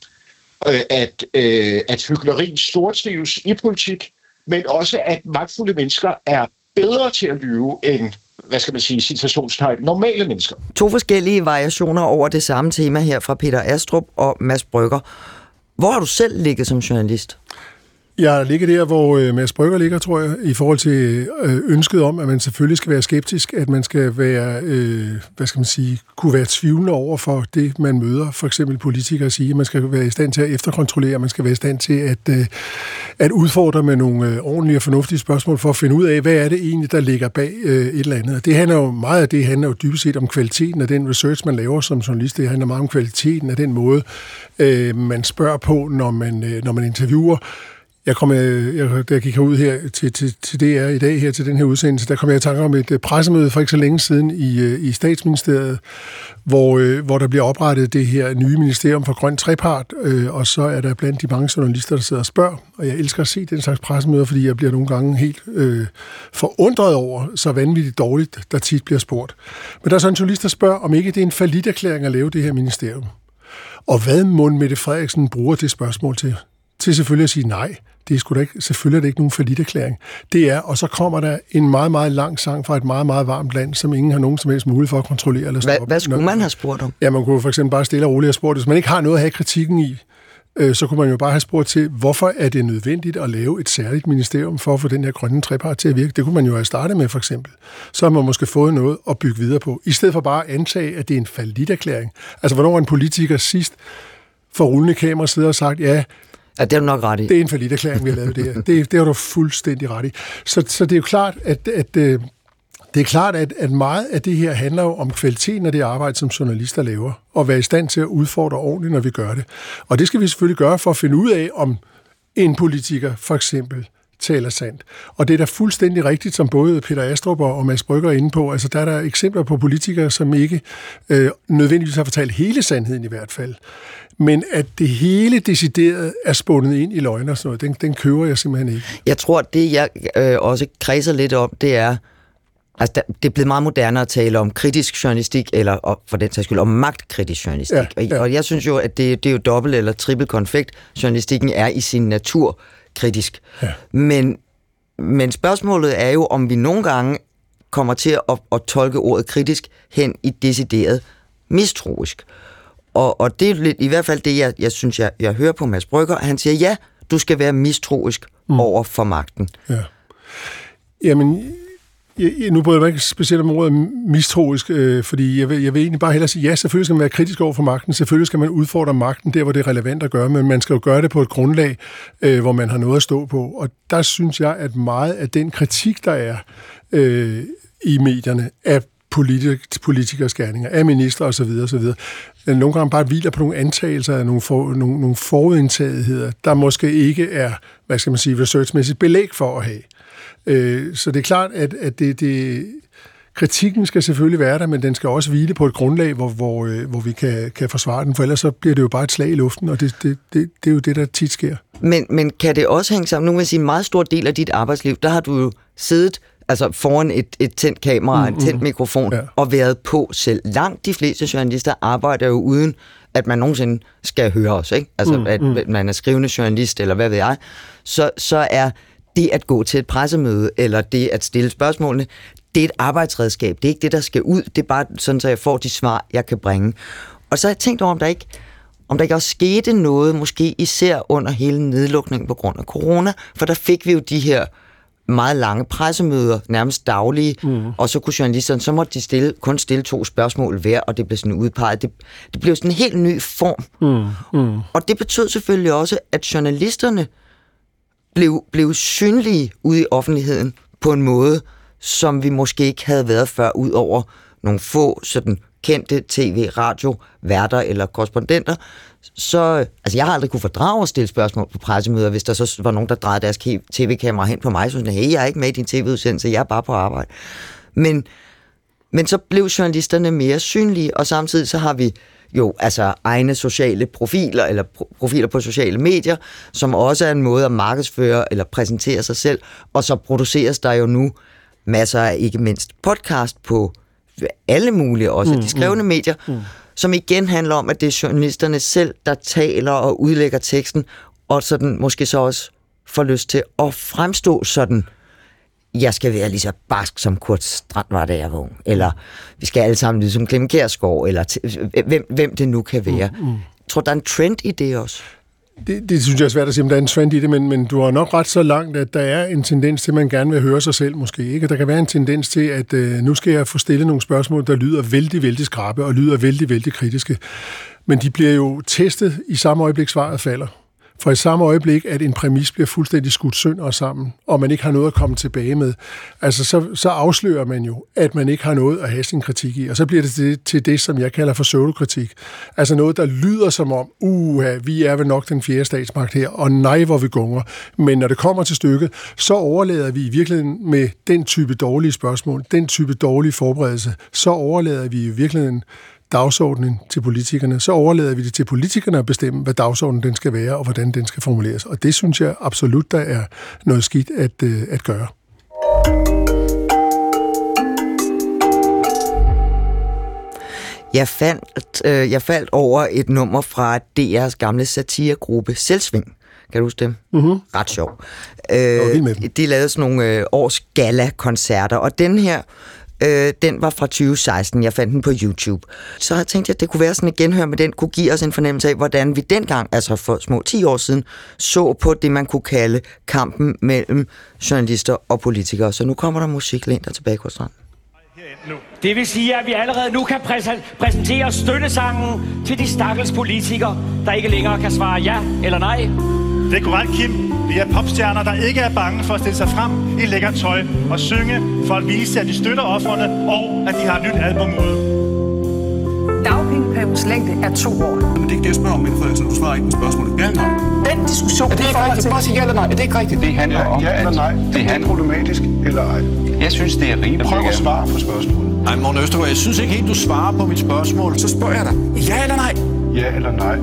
Speaker 3: at, øh, at hykleri stortrives i politik, men også at magtfulde mennesker er bedre til at lyve end, hvad skal man sige, citationstegn, normale mennesker.
Speaker 1: To forskellige variationer over det samme tema her fra Peter Astrup og Mads Brügger. Hvor har du selv ligget som journalist?
Speaker 2: Jeg ligger der, hvor Mads Brügger ligger, tror jeg, i forhold til ønsket om, at man selvfølgelig skal være skeptisk, at man skal være, øh, hvad skal man sige, kunne være tvivlende over for det, man møder. For eksempel politikere sige, at man skal være i stand til at efterkontrollere, man skal være i stand til at, øh, at udfordre med nogle ordentlige og fornuftige spørgsmål for at finde ud af, hvad er det egentlig, der ligger bag øh, et eller andet. Det handler jo meget af det, handler jo dybest set om kvaliteten af den research, man laver som journalist. Det handler meget om kvaliteten af den måde, øh, man spørger på, når man, øh, når man interviewer. Jeg kom, jeg, da jeg gik herud her til, til, til D R i dag, her til den her udsendelse, der kom jeg i tanke om et pressemøde for ikke så længe siden i, i Statsministeriet, hvor, hvor der bliver oprettet det her nye ministerium for grøn trepart, og så er der blandt de mange journalister, der sidder og spørger, og jeg elsker at se den slags pressemøder, fordi jeg bliver nogle gange helt øh, forundret over, så vanvittigt dårligt, der tit bliver spurgt. Men der er så en journalist, der spørger, om ikke det er en falliterklæring at lave det her ministerium. Og hvad må Mette Frederiksen bruger det spørgsmål til? Til selvfølgelig at sige nej. Det er sgu da ikke, selvfølgelig er det ikke nogen falliterklæring. Det er, og så kommer der en meget, meget lang sang fra et meget, meget varmt land, som ingen har nogen som helst mulighed for at kontrollere eller stoppe.
Speaker 1: Hvad, hvad skulle man have spurgt om?
Speaker 2: Ja, man kunne for eksempel bare stille og roligt have spurgt. Hvis man ikke har noget at have kritikken i, øh, så kunne man jo bare have spurgt til, hvorfor er det nødvendigt at lave et særligt ministerium for at få den her grønne trepart til at virke. Det kunne man jo have startet med, for eksempel. Så har man måske fået noget at bygge videre på, i stedet for bare at antage, at det er en falliterklæring. Altså, hvornår en politiker sidst for rullende kamera sidder og sagt, ja,
Speaker 1: Ja, det er du nok ret i.
Speaker 2: Det er en falliterklæring, vi har lavet det her. Det, det har du fuldstændig ret i. Så, så det er jo klart, at, at, det er klart, at, at meget af det her handler jo om kvaliteten af det arbejde, som journalister laver, og være i stand til at udfordre ordentligt, når vi gør det. Og det skal vi selvfølgelig gøre for at finde ud af, om en politiker for eksempel taler sandt. Og det er da fuldstændig rigtigt, som både Peter Astrup og Mads Brügger er inde på. Altså, der er der eksempler på politikere, som ikke øh, nødvendigvis har fortalt hele sandheden i hvert fald. Men at det hele decideret er spundet ind i løgn og sådan noget, den, den køber jeg simpelthen ikke.
Speaker 1: Jeg tror, at det, jeg øh, også kredser lidt om, det er, altså, det er blevet meget moderne at tale om kritisk journalistik, eller og for den sags skyld, om magtkritisk journalistik. Ja, ja. Og, og jeg synes jo, at det, det er jo dobbelt eller triple konfekt. Journalistikken er i sin natur kritisk. Ja. Men, men spørgsmålet er jo, om vi nogle gange kommer til at, at tolke ordet kritisk hen i decideret mistroisk. Og, og det er lidt, i hvert fald det, jeg, jeg synes, jeg, jeg hører på Mads Brügger. Han siger, ja, du skal være mistroisk mm. over for magten.
Speaker 2: Ja. Jamen, jeg, nu bryder jeg mig ikke specielt om ordet mistroisk, øh, fordi jeg vil, jeg vil egentlig bare hellere sige, ja, selvfølgelig skal man være kritisk over for magten, selvfølgelig skal man udfordre magten der, hvor det er relevant at gøre, men man skal jo gøre det på et grundlag, øh, hvor man har noget at stå på. Og der synes jeg, at meget af den kritik, der er øh, i medierne, er politik, politikers gerninger, af minister osv. osv. Nogle gange bare hviler på nogle antagelser af nogle, for, nogle, nogle forudindtagetheder, der måske ikke er, hvad skal man sige, researchmæssigt belæg for at have. Øh, så det er klart, at, at det, det, kritikken skal selvfølgelig være der, men den skal også hvile på et grundlag, hvor, hvor, hvor vi kan, kan forsvare den, for ellers så bliver det jo bare et slag i luften, og det, det, det, det er jo det, der tit sker.
Speaker 1: Men, men kan det også hænge sammen? Nu vil jeg sige, en meget stor del af dit arbejdsliv, der har du jo siddet altså foran et, et tændt kamera, mm, en tændt mikrofon, ja. og været på selv. Langt de fleste journalister arbejder jo uden, at man nogensinde skal høre os, ikke? Altså, mm, at mm. man er skrivende journalist, eller hvad ved jeg. Så, så er det at gå til et pressemøde, eller det at stille spørgsmålene, det er et arbejdsredskab. Det er ikke det, der skal ud. Det er bare sådan, så jeg får de svar, jeg kan bringe. Og så har jeg tænkt over, om der ikke, om der ikke også skete noget, måske især under hele nedlukningen på grund af corona, for der fik vi jo de her meget lange pressemøder, nærmest daglige, mm. og så kunne journalisterne, så måtte de stille, kun stille to spørgsmål hver, og det blev sådan udpeget. Det, det blev sådan en helt ny form. Mm. Mm. Og det betød selvfølgelig også, at journalisterne blev, blev synlige ude i offentligheden på en måde, som vi måske ikke havde været før, ud over nogle få sådan kendte tv, radio, værter eller korrespondenter. Så, altså jeg har aldrig kunne fordrage at stille spørgsmål på pressemøder, hvis der så var nogen, der drejede deres tv-kamera hen på mig, så sådan, hey, jeg er ikke med i din tv-udsendelse, jeg er bare på arbejde. Men, men så blev journalisterne mere synlige, og samtidig så har vi jo altså egne sociale profiler, eller pro- profiler på sociale medier, som også er en måde at markedsføre eller præsentere sig selv, og så produceres der jo nu masser af ikke mindst podcast på alle mulige, også mm, de skrevne mm, medier, mm. som igen handler om, at det er journalisterne selv, der taler og udlægger teksten, og sådan måske så også får lyst til at fremstå sådan, jeg skal være lige så barsk som Kurt Strand var, da jeg var ung, eller vi skal alle sammen lyde som Clement Kjærsgaard, eller t- hvem, hvem det nu kan være. Mm, mm. Jeg tror, der er en trend i det også.
Speaker 2: Det, det synes jeg er svært at sige, om der er en trend i det, men, men du har nok ret så langt, at der er en tendens til, at man gerne vil høre sig selv måske, ikke? Der kan være en tendens til, at øh, nu skal jeg få stillet nogle spørgsmål, der lyder vældig, vældig skrappe og lyder vældig, vældig kritiske. Men de bliver jo testet i samme øjeblik, svaret falder. For i samme øjeblik, at en præmis bliver fuldstændig skudt sønder sammen, og man ikke har noget at komme tilbage med, altså så, så afslører man jo, at man ikke har noget at have sin kritik i, og så bliver det til, til det, som jeg kalder for pseudokritik. Altså noget, der lyder som om, uha, vi er vel nok den fjerde statsmagt her, og nej, hvor vi gunger. Men når det kommer til stykket, så overlader vi i virkeligheden med den type dårlige spørgsmål, den type dårlige forberedelse, så overlader vi i virkeligheden dagsordenen til politikerne, så overlader vi det til politikerne at bestemme, hvad dagsordenen den skal være, og hvordan den skal formuleres. Og det synes jeg absolut, der er noget skidt at, at gøre.
Speaker 1: Jeg faldt, øh, jeg faldt over et nummer fra D R's gamle satiregruppe Selvsving. Kan du huske dem? Mm-hmm. Ret sjov. Øh, de lavede sådan nogle øh, års gala-koncerter, og den her Øh, den var fra tyve seksten, jeg fandt den på YouTube. Så jeg tænkte, at det kunne være sådan et genhør med den, kunne give os en fornemmelse af, hvordan vi dengang, altså for små ti år siden, så på det, man kunne kalde kampen mellem journalister og politikere. Så nu kommer der musik, læn dig tilbage, Kurt Strand.
Speaker 5: Det vil sige, at vi allerede nu kan præs- præsentere støttesangen til de stakkels politikere, der ikke længere kan svare ja eller nej.
Speaker 6: Det er korrekt, Kim. Vi er popstjerner, der ikke er bange for at stille sig frem i lækkert tøj og synge for at vise, at de støtter ofrene og at de har et nyt album ude.
Speaker 7: Dagpengeperiodens længde er to år.
Speaker 8: Men det er ikke det, jeg spørger om, Mette Frederiksen. Du svarer ikke på spørgsmålet. Ja, nej.
Speaker 7: Den diskussion...
Speaker 9: Er det ikke rigtigt? Bare sig ja eller nej. Er det ikke rigtigt?
Speaker 8: Det handler
Speaker 9: ja,
Speaker 8: om...
Speaker 9: Ja eller nej. Det er problematisk eller ej.
Speaker 8: Jeg synes, det er rimeligt.
Speaker 9: Prøv at svare på spørgsmålet.
Speaker 8: Nej, Morten Østergaard, jeg synes ikke helt, du svarer på mit spørgsmål.
Speaker 9: Så spørger jeg dig. Ja eller nej? Ja eller nej.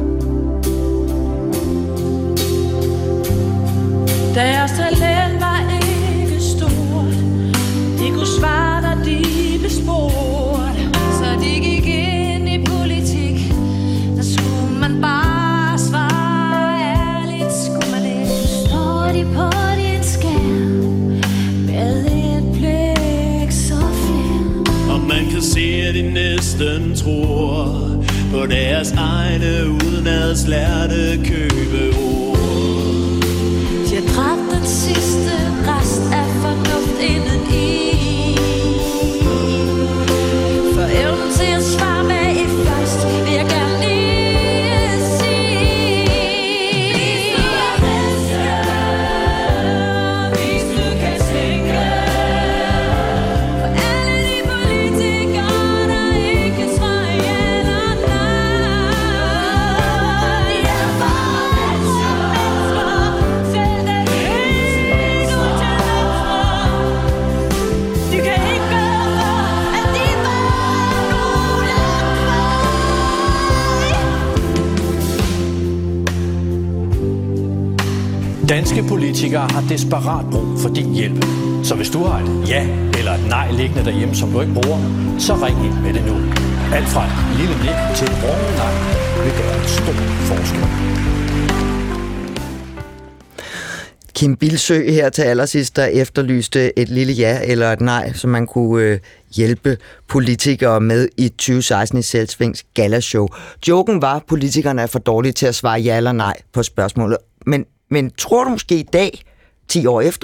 Speaker 10: Deres talent var ikke stort. De kunne svare, da de blev spurgt. Så de gik ind i politik. Der skulle man bare svare ærligt. Skulle man ikke stå de på din skærm med et blik så fjern.
Speaker 11: Og man kan se, at de næsten tror på deres egne udenadslærte købeord.
Speaker 10: De har dræbt den sidste rest af fornuft inden i. For evnen til at svare med et først, vil jeg gerne lige sige. Hvis du er menneske, hvis du kan tænke, for alle de politikere,
Speaker 12: Danske politikere har desperat brug for din hjælp. Så hvis du har et ja eller et nej liggende derhjemme, som du ikke bruger, så ring ind med det nu. Alt fra et lille nik til et rungende nej vil gøre en stor forskel.
Speaker 1: Kim Bildsøe her til allersidst, der efterlyste et lille ja eller et nej, som man kunne øh, hjælpe politikere med i tyve seksten i Selvsvings galashow. Joken var, at politikerne er for dårlige til at svare ja eller nej på spørgsmålet. Men, men tror du måske i dag, ti år efter,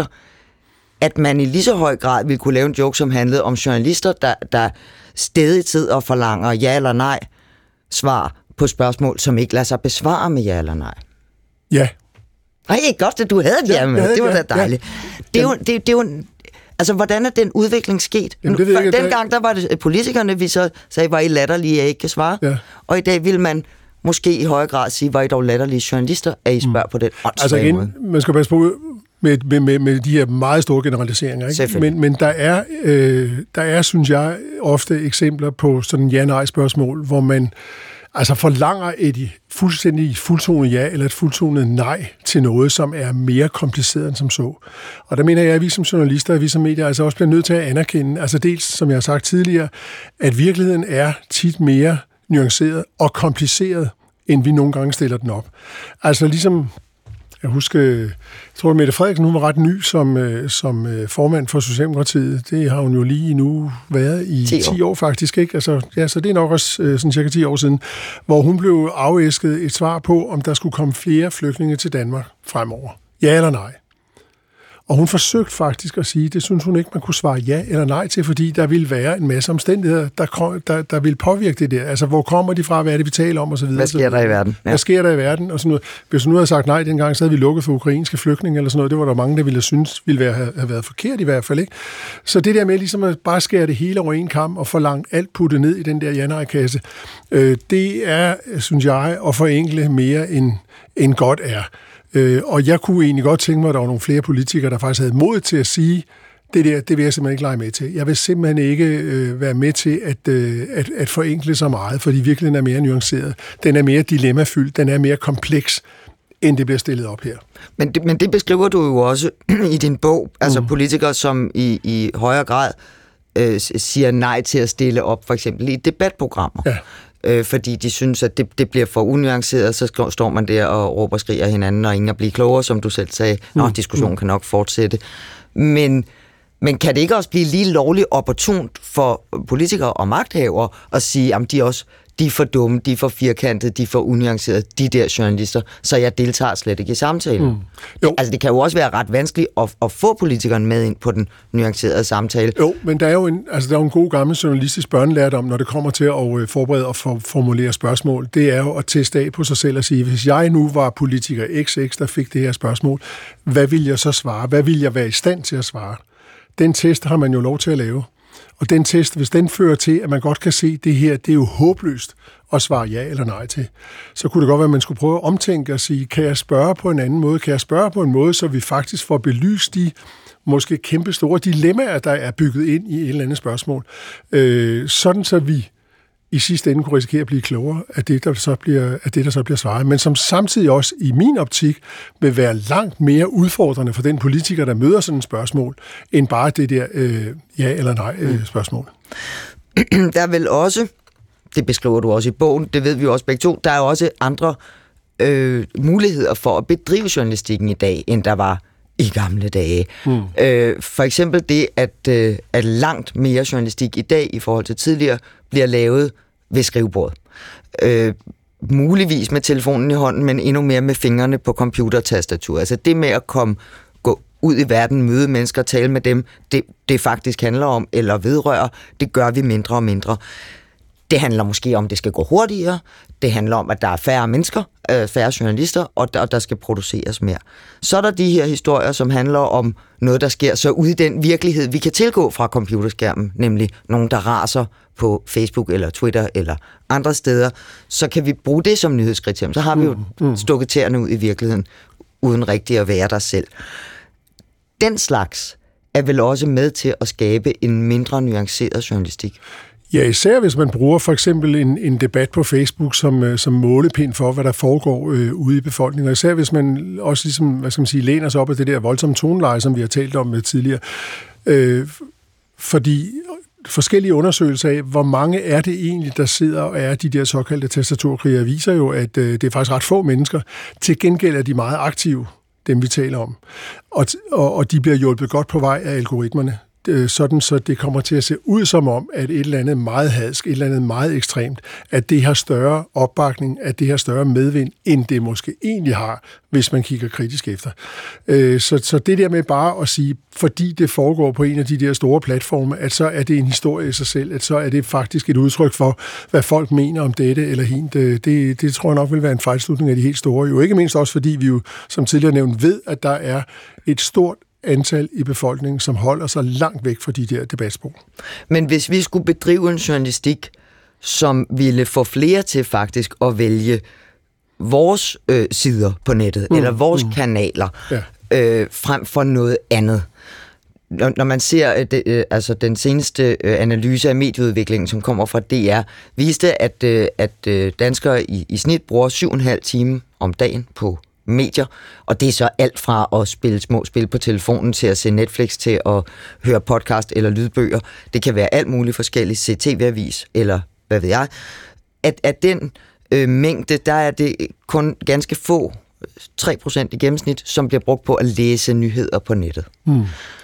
Speaker 1: at man i lige så høj grad ville kunne lave en joke, som handlede om journalister, der, der stædigt sidder og forlanger ja eller nej svar på spørgsmål, som ikke lader sig besvare med ja eller nej?
Speaker 2: Ja.
Speaker 1: Nej, godt, at du havde det ja, med. Det var da dejligt. Ja. Det er jo, det, det er jo en, altså, hvordan er den udvikling sket?
Speaker 2: Jamen, det ved jeg,
Speaker 1: dengang, der var det politikerne, vi så sagde, var I latterlige, at I ikke kan svare. Ja. Og i dag vil man måske i højere grad sige, var I dog latterlige journalister, at I spørger mm. på den åndssvage
Speaker 2: altså igen,
Speaker 1: måde.
Speaker 2: Man skal passe på med, med, med, med de her meget store generaliseringer. Ikke? Men, men der er, øh, der er, synes jeg, ofte eksempler på sådan ja-nej-spørgsmål, hvor man altså forlanger et fuldstændig fuldtonet ja eller et fuldtonet nej til noget, som er mere kompliceret end som så. Og der mener jeg, at vi som journalister og vi som medier altså også bliver nødt til at anerkende, altså dels, som jeg har sagt tidligere, at virkeligheden er tit mere nuanceret og kompliceret, end vi nogle gange stiller den op. Altså ligesom, jeg husker, jeg tror, at Mette Frederiksen, hun var ret ny som, som formand for Socialdemokratiet. Det har hun jo lige nu været i ti år, ti år faktisk, ikke? Altså, ja, så det er nok også sådan cirka ti år siden, hvor hun blev afæsket et svar på, om der skulle komme flere flygtninge til Danmark fremover. Ja eller nej? Og hun forsøgte faktisk at sige, det synes hun ikke, man kunne svare ja eller nej til, fordi der ville være en masse omstændigheder, der, der, der ville påvirke det der. Altså, hvor kommer de fra, hvad er det, vi taler om, og så videre.
Speaker 1: Hvad sker der i verden?
Speaker 2: Ja. Hvad sker der i verden? Og sådan noget. Hvis hun nu havde sagt nej dengang, så havde vi lukket for ukrainske flygtninge eller sådan noget. Det var der mange, der ville synes, ville være, have været forkert i hvert fald, ikke? Så det der med ligesom at bare skære det hele over en kam og forlange alt puttet ned i den der ja-nej-kasse, øh, det er, synes jeg, at forenkle mere end, end godt er. Øh, og jeg kunne egentlig godt tænke mig, at der var nogle flere politikere, der faktisk havde mod til at sige, det der, det vil jeg simpelthen ikke lege med til. Jeg vil simpelthen ikke øh, være med til at, øh, at, at forenkle så meget, fordi virkeligheden er mere nuanceret. Den er mere dilemmafyldt, den er mere kompleks, end det bliver stillet op her.
Speaker 1: Men det, men det beskriver du jo også i din bog, altså mm. politikere, som i, i højere grad øh, siger nej til at stille op, for eksempel i debatprogrammer. Ja. Øh, fordi de synes, at det, det bliver for unuanceret, så står man der og råber og skriger hinanden, og ingen er blive klogere, som du selv sagde. Nå, diskussionen mm. kan nok fortsætte. Men, men kan det ikke også blive lige lovligt opportunt for politikere og magthavere at sige, at de også de er for dumme, de er for firkantede, de er for unuancerede, de der journalister, så jeg deltager slet ikke i samtalen. Mm. Det, altså, det kan jo også være ret vanskeligt at, at få politikeren med ind på den nuancerede samtale.
Speaker 2: Jo, men der er jo en, altså, der er jo en god gammel journalistisk børnelærdom, når det kommer til at forberede og for, formulere spørgsmål. Det er jo at teste af på sig selv og sige, hvis jeg nu var politiker X X, der fik det her spørgsmål, hvad vil jeg så svare? Hvad vil jeg være i stand til at svare? Den test har man jo lov til at lave. Og den test, hvis den fører til, at man godt kan se, at det her, det er jo håbløst at svare ja eller nej til, så kunne det godt være, at man skulle prøve at omtænke og sige, kan jeg spørge på en anden måde? Kan jeg spørge på en måde, så vi faktisk får belyst de måske kæmpe store dilemmaer, der er bygget ind i et eller andet spørgsmål, øh, sådan så vi i sidste ende kunne risikere at blive klogere af det, der så bliver, af det, der så bliver svaret, men som samtidig også i min optik vil være langt mere udfordrende for den politiker, der møder sådan et spørgsmål, end bare det der øh, ja eller nej øh, spørgsmål.
Speaker 1: Der er vel også, det beskriver du også i bogen, det ved vi jo også begge to, der er også andre øh, muligheder for at bedrive journalistikken i dag, end der var i gamle dage. Mm. Øh, for eksempel det, at, øh, at langt mere journalistik i dag i forhold til tidligere bliver lavet ved skrivebordet. Øh, muligvis med telefonen i hånden, men endnu mere med fingrene på computertastatur. Altså det med at komme, gå ud i verden, møde mennesker, tale med dem, det, det faktisk handler om, eller vedrører, det gør vi mindre og mindre. Det handler måske om, at det skal gå hurtigere. Det handler om, at der er færre mennesker, øh, færre journalister, og der, og der skal produceres mere. Så er der de her historier, som handler om noget, der sker så ude i den virkelighed, vi kan tilgå fra computerskærmen, nemlig nogen, der raser på Facebook eller Twitter eller andre steder. Så kan vi bruge det som nyhedskriterium. Så har vi jo mm. stukket tæerne ud i virkeligheden, uden rigtig at være der selv. Den slags er vel også med til at skabe en mindre nuanceret journalistik.
Speaker 2: Ja, især hvis man bruger for eksempel en, en debat på Facebook som, som målepind for, hvad der foregår øh, ude i befolkningen. Og især hvis man også ligesom, hvad skal man sige, læner sig op af det der voldsomme toneleje, som vi har talt om tidligere. Øh, fordi forskellige undersøgelser af, hvor mange er det egentlig, der sidder og er de der såkaldte tastaturkrigere, viser jo, at øh, det er faktisk ret få mennesker. Til gengæld er de meget aktive, dem vi taler om. Og, og, og de bliver hjulpet godt på vej af algoritmerne. Sådan, så det kommer til at se ud som om, at et eller andet meget hadsk, et eller andet meget ekstremt, at det har større opbakning, at det har større medvind, end det måske egentlig har, hvis man kigger kritisk efter. Så, så det der med bare at sige, fordi det foregår på en af de der store platforme, at så er det en historie i sig selv, at så er det faktisk et udtryk for, hvad folk mener om dette eller hint. Det, det tror jeg nok vil være en fejlslutning af de helt store. Jo ikke mindst også, fordi vi jo, som tidligere nævnt, ved, at der er et stort antal i befolkningen, som holder sig langt væk fra de der debatspor.
Speaker 1: Men hvis vi skulle bedrive en journalistik, som ville få flere til faktisk at vælge vores øh, sider på nettet, mm. eller vores mm. kanaler, ja. øh, frem for noget andet. Når, når man ser øh, det, øh, altså den seneste øh, analyse af medieudviklingen, som kommer fra D R, viste, at, øh, at øh, danskere i, i snit bruger syv og en halv time om dagen på medier, og det er så alt fra at spille små spil på telefonen til at se Netflix, til at høre podcast eller lydbøger. Det kan være alt muligt forskelligt, se tv-avis eller hvad ved jeg. At, at den øh, mængde, der er det kun ganske få, tre procent i gennemsnit, som bliver brugt på at læse nyheder på nettet. Mm.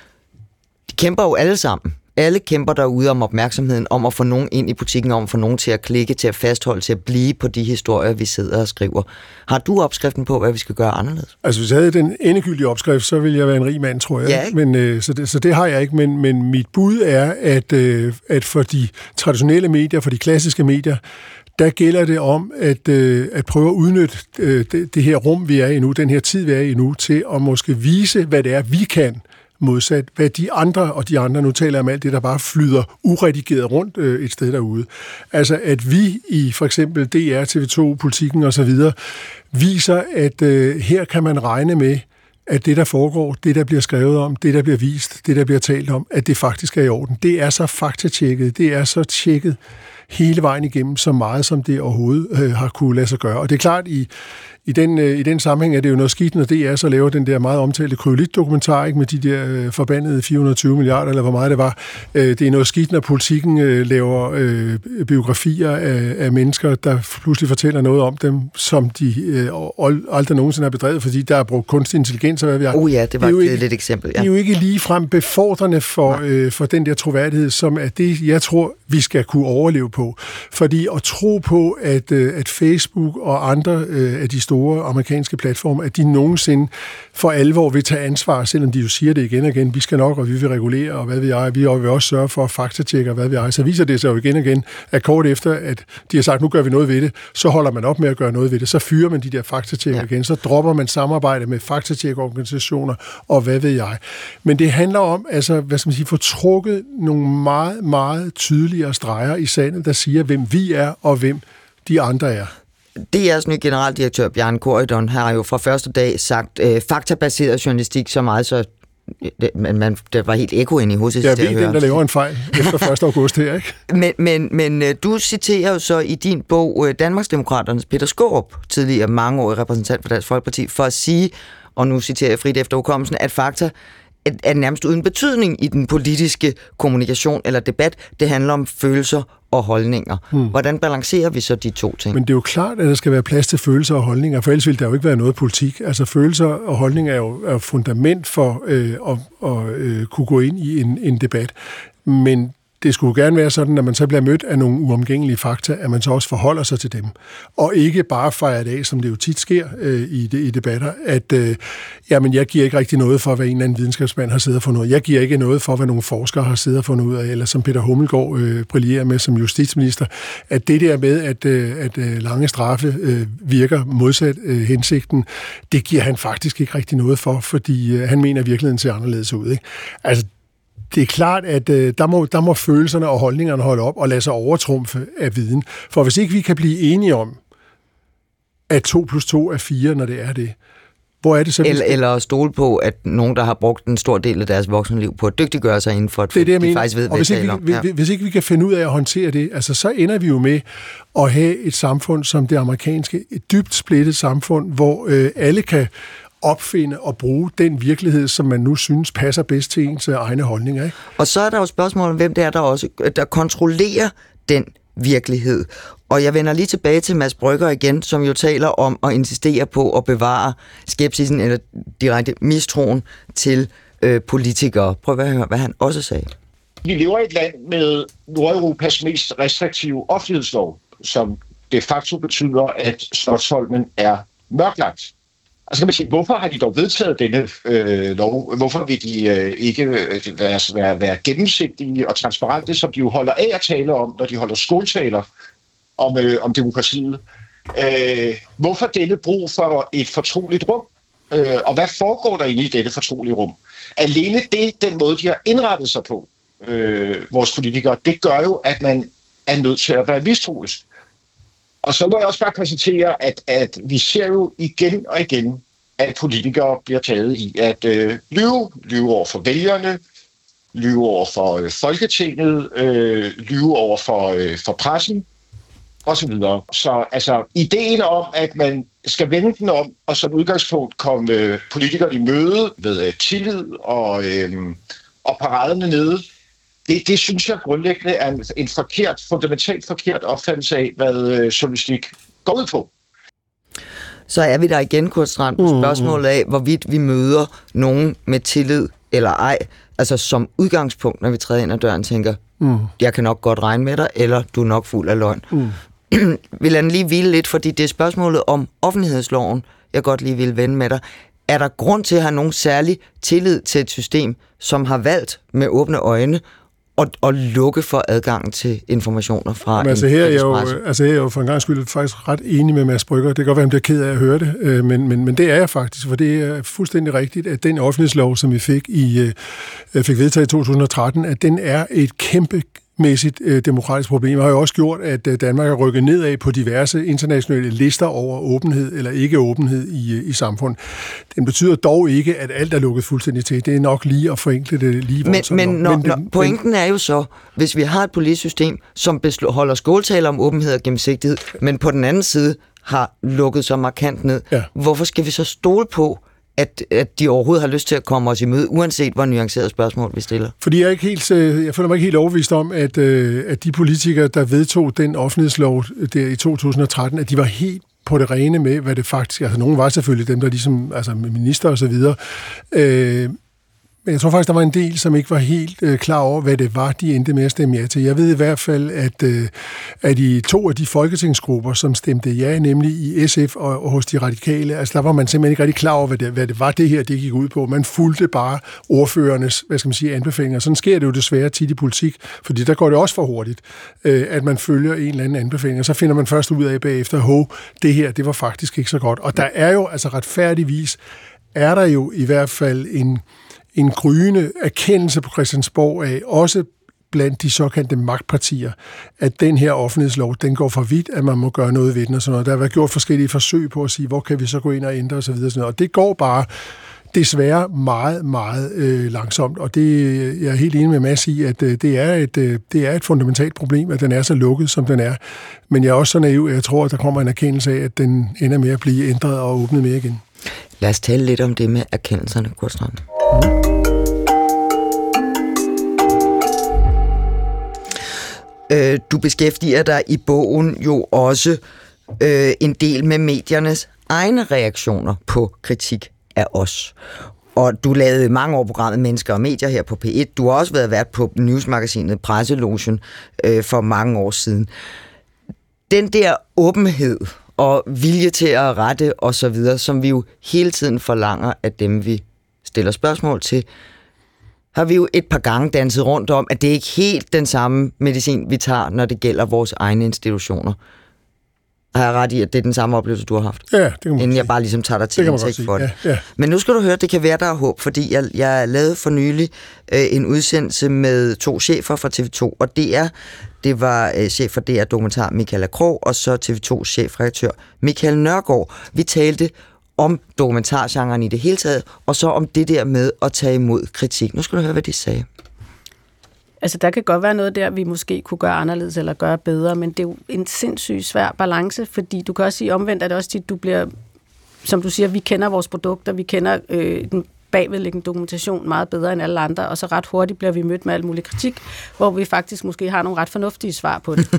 Speaker 1: De kæmper jo alle sammen. Alle kæmper derude om opmærksomheden, om at få nogen ind i butikken, om at få nogen til at klikke, til at fastholde, til at blive på de historier, vi sidder og skriver. Har du opskriften på, hvad vi skal gøre anderledes?
Speaker 2: Altså, hvis jeg havde den endegyldige opskrift, så ville jeg være en rig mand, tror jeg.
Speaker 1: Ja,
Speaker 2: men, øh, så, det, så det har jeg ikke, men, men mit bud er, at, øh, at for de traditionelle medier, for de klassiske medier, der gælder det om at, øh, at prøve at udnytte øh, det, det her rum, vi er i nu, den her tid, vi er i nu, til at måske vise, hvad det er, vi kan, modsat hvad de andre, og de andre, nu taler jeg om alt det, der bare flyder uredigeret rundt øh, et sted derude. Altså, at vi i for eksempel D R, T V to, Politikken og så videre, viser, at øh, her kan man regne med, at det, der foregår, det, der bliver skrevet om, det, der bliver vist, det, der bliver talt om, at det faktisk er i orden. Det er så faktatjekket, det er så tjekket hele vejen igennem, så meget som det overhovedet øh, har kunne lade sig gøre. Og det er klart, i I den, øh, i den sammenhæng er det jo noget skidt, når D R så laver den der meget omtalte kryolit-dokumentar, ikke, med de der øh, forbandede fire hundrede og tyve milliarder, eller hvor meget det var. Øh, det er noget skidt, når Politikken øh, laver øh, biografier af, af mennesker, der pludselig fortæller noget om dem, som de øh, aldrig nogensinde har bedrevet, fordi der er brugt kunstig intelligens og hvad vi har.
Speaker 1: Oh ja, det var
Speaker 2: det
Speaker 1: et
Speaker 2: ikke,
Speaker 1: lidt eksempel. Ja.
Speaker 2: Det er jo ikke ligefrem befordrende for, øh, for den der troværdighed, som er det, jeg tror, vi skal kunne overleve på. Fordi at tro på, at, øh, at Facebook og andre øh, af de store amerikanske platforme, at de nogensinde for alvor vil tage ansvar, selvom de jo siger det igen og igen, vi skal nok, og vi vil regulere, og hvad vi er, vi vil også sørge for at faktatjekke, og hvad vi er. Så viser det sig jo igen og igen, at kort efter, at de har sagt, nu gør vi noget ved det, så holder man op med at gøre noget ved det, så fyrer man de der faktatjekker ja. igen, så dropper man samarbejde med faktatjekkorganisationer, og hvad ved jeg. Men det handler om, altså, hvad skal man sige, få trukket nogle meget, meget tydeligere streger i sandet, der siger, hvem vi er, og hvem de andre er.
Speaker 1: D R's nye generaldirektør, Bjarne Corydon, har jo fra første dag sagt øh, faktabaseret journalistik så meget, så det, man, man, det var helt ekko inde i hovedet.
Speaker 2: Jeg ved, den der laver en fejl efter første august her, ikke?
Speaker 1: Men, men, men du citerer jo så i din bog Danmarksdemokraternes Peter Skaarup, tidligere mangeårig repræsentant for Dansk Folkeparti, for at sige, og nu citerer jeg frit efter hukommelsen, at fakta er nærmest uden betydning i den politiske kommunikation eller debat. Det handler om følelser og holdninger. Hmm. Hvordan balancerer vi så de to ting?
Speaker 2: Men det er jo klart, at der skal være plads til følelser og holdninger, for ellers vil der jo ikke være noget politik. Altså følelser og holdninger er jo er fundament for øh, at, at øh, kunne gå ind i en, en debat. Men det skulle gerne være sådan, at man så bliver mødt af nogle uomgængelige fakta, at man så også forholder sig til dem. Og ikke bare fejrer det af, som det jo tit sker øh, i, de, i debatter, at øh, jamen, jeg giver ikke rigtig noget for, hvad en eller anden videnskabsmand har siddet og fundet ud af. Jeg giver ikke noget for, hvad nogle forskere har siddet og fundet ud af, eller som Peter Hummelgaard øh, brillerer med som justitsminister, at det der med, at, øh, at øh, lange straffe øh, virker modsat øh, hensigten, det giver han faktisk ikke rigtig noget for, fordi øh, han mener, at virkeligheden ser anderledes ud. Ikke? Altså, det er klart, at øh, der, må, der må følelserne og holdningerne holde op og lade sig overtrumfe af viden. For hvis ikke vi kan blive enige om, at to plus to er fire, når det er det, hvor er det så...
Speaker 1: Eller,
Speaker 2: skal...
Speaker 1: eller at stole på, at nogen, der har brugt en stor del af deres voksenliv på at dygtiggøre sig inden for, at
Speaker 2: det er det,
Speaker 1: de
Speaker 2: mener.
Speaker 1: faktisk ved,
Speaker 2: og
Speaker 1: hvad
Speaker 2: hvis
Speaker 1: de
Speaker 2: ikke,
Speaker 1: taler om.
Speaker 2: vi,
Speaker 1: Ja.
Speaker 2: hvis ikke vi kan finde ud af at håndtere det, altså, så ender vi jo med at have et samfund som det amerikanske, et dybt splittet samfund, hvor øh, alle kan opfinde og bruge den virkelighed, som man nu synes passer bedst til ens egne holdninger. Ikke?
Speaker 1: Og så er der jo spørgsmål om, hvem det er, der også der kontrollerer den virkelighed. Og jeg vender lige tilbage til Mads Brügger igen, som jo taler om at insistere på at bevare skepsisen eller direkte mistroen til øh, politikere. Prøv at høre, hvad han også sagde.
Speaker 3: Vi lever i et land med Nordeuropas mest restriktive offentlighedslov, som de facto betyder, at Slotsholmen er mørklagt. Og så kan man sige, hvorfor har de dog vedtaget denne øh, lov? Hvorfor vil de øh, ikke øh, være, være, være gennemsigtige og transparente, som de jo holder af at tale om, når de holder skoletaler om, øh, om demokratiet? Øh, hvorfor denne brug for et fortroligt rum? Øh, og hvad foregår der inde i dette fortrolige rum? Alene det, den måde, de har indrettet sig på, øh, vores politikere, det gør jo, at man er nødt til at være mistroisk. Og så må jeg også bare konstatere, at, at vi ser jo igen og igen, at politikere bliver taget i at øh, lyve. Lyve over for vælgerne, lyve over for øh, Folketinget, øh, lyve over for, øh, for pressen osv. Så, så altså, ideen om, at man skal vende den om, og som udgangspunkt komme øh, politikere i møde ved øh, tillid og, øh, og paraderne nede, Det, det synes jeg grundlæggende er en, en forkert, fundamentalt forkert opfattelse af, hvad øh, journalistik går ud på.
Speaker 1: Så er vi der igen, Kurt Strand, på spørgsmålet af, hvorvidt vi møder nogen med tillid eller ej. Altså som udgangspunkt, når vi træder ind ad døren, tænker, mm. jeg kan nok godt regne med dig, eller du er nok fuld af løgn. Mm. Vi lader den lige hvile lidt, fordi det er spørgsmålet om offentlighedsloven, jeg godt lige vil vende med dig. Er der grund til at have nogen særlig tillid til et system, som har valgt med åbne øjne og, og lukke for adgangen til informationer fra
Speaker 2: men
Speaker 1: en
Speaker 2: altså her, er jeg jo,
Speaker 1: presse?
Speaker 2: altså her er jeg jo for en gang skyld faktisk ret enig med Mads Brügger. Det kan godt være, at jeg bliver ked af at høre det, øh, men, men, men det er jeg faktisk, for det er fuldstændig rigtigt, at den offentlighedslov, som vi fik, i, øh, fik vedtaget i to tusind og tretten, at den er et kæmpe mæssigt øh, demokratisk problem, har jo også gjort, at øh, Danmark er rykket nedad på diverse internationale lister over åbenhed eller ikke åbenhed i, øh, i samfundet. Den betyder dog ikke, at alt er lukket fuldstændig til. Det er nok lige at forenkle det lige
Speaker 1: Men, men, når,
Speaker 2: men
Speaker 1: når, pointen er jo så, hvis vi har et politisk system, som beslu- holder skåltaler om åbenhed og gennemsigtighed, men på den anden side har lukket så markant ned, ja. Hvorfor skal vi så stole på, At, at de overhovedet har lyst til at komme os i møde, uanset hvor nuancerede spørgsmål vi stiller?
Speaker 2: Fordi jeg, er ikke helt, jeg føler mig ikke helt overbevist om, at, at de politikere, der vedtog den offentlighedslov der i to tusind og tretten, at de var helt på det rene med, hvad det faktisk... Altså, nogen var selvfølgelig dem, der ligesom... Altså, med minister og så videre. Øh, Men jeg tror faktisk, der var en del, som ikke var helt øh, klar over, hvad det var, de endte med at stemme ja til. Jeg ved i hvert fald, at, øh, at i to af de folketingsgrupper, som stemte ja, nemlig i S F og, og hos de radikale, altså der var man simpelthen ikke rigtig klar over, hvad det, hvad det var, det her det gik ud på. Man fulgte bare ordførernes, hvad skal man sige, anbefalinger. Sådan sker det jo desværre tit i politik, fordi der går det også for hurtigt, øh, at man følger en eller anden anbefaling, og så finder man først ud af bagefter, hov, det her, det var faktisk ikke så godt. Og der er jo, altså retfærdigvis, er der jo i hvert fald en en gryende erkendelse på Christiansborg af, også blandt de såkaldte magtpartier, at den her offentlighedslov, den går for vidt, at man må gøre noget ved den og sådan noget. Der har været gjort forskellige forsøg på at sige, hvor kan vi så gå ind og ændre osv. Og, og det går bare desværre meget, meget øh, langsomt, og det jeg er helt enig med Mads i, at øh, det, er et, øh, det er et fundamentalt problem, at den er så lukket, som den er. Men jeg er også så naiv, at jeg tror, at der kommer en erkendelse af, at den ender med at blive ændret og åbnet mere igen.
Speaker 1: Lad os tale lidt om det med erkendelserne, Kurt Strand. Øh, du beskæftiger dig i bogen jo også øh, en del med mediernes egne reaktioner på kritik af os. Og du lavede mange år programmet Mennesker og Medier her på P et. Du har også været vært på newsmagasinet Presselogen øh, for mange år siden. Den der åbenhed og vilje til at rette og så videre, som vi jo hele tiden forlanger af dem, vi stiller spørgsmål til, har vi jo et par gange danset rundt om, at det ikke er helt den samme medicin, vi tager, når det gælder vores egne institutioner. Har jeg ret i, at det er den samme oplevelse, du har haft?
Speaker 2: Ja, det kan man
Speaker 1: Inden jeg bare ligesom tager dig til indsigt for det.
Speaker 2: Ja, ja.
Speaker 1: Men nu skal du høre, det kan være, der er håb, fordi jeg, jeg lavede for nylig øh, en udsendelse med to chefer fra T V to og D R. Det var øh, chef for D R Dokumentar Michael Krog, og så T V to chefredaktør Michael Nørgaard. Vi talte om dokumentargenren i det hele taget, og så om det der med at tage imod kritik. Nu skal du høre, hvad de sagde.
Speaker 13: Altså, der kan godt være noget der, vi måske kunne gøre anderledes eller gøre bedre, men det er jo en sindssygt svær balance, fordi du kan også sige omvendt, at det også tit, du bliver, som du siger, vi kender vores produkter, vi kender øh, den bagvedliggende dokumentation meget bedre end alle andre, og så ret hurtigt bliver vi mødt med al mulig kritik, hvor vi faktisk måske har nogle ret fornuftige svar på det.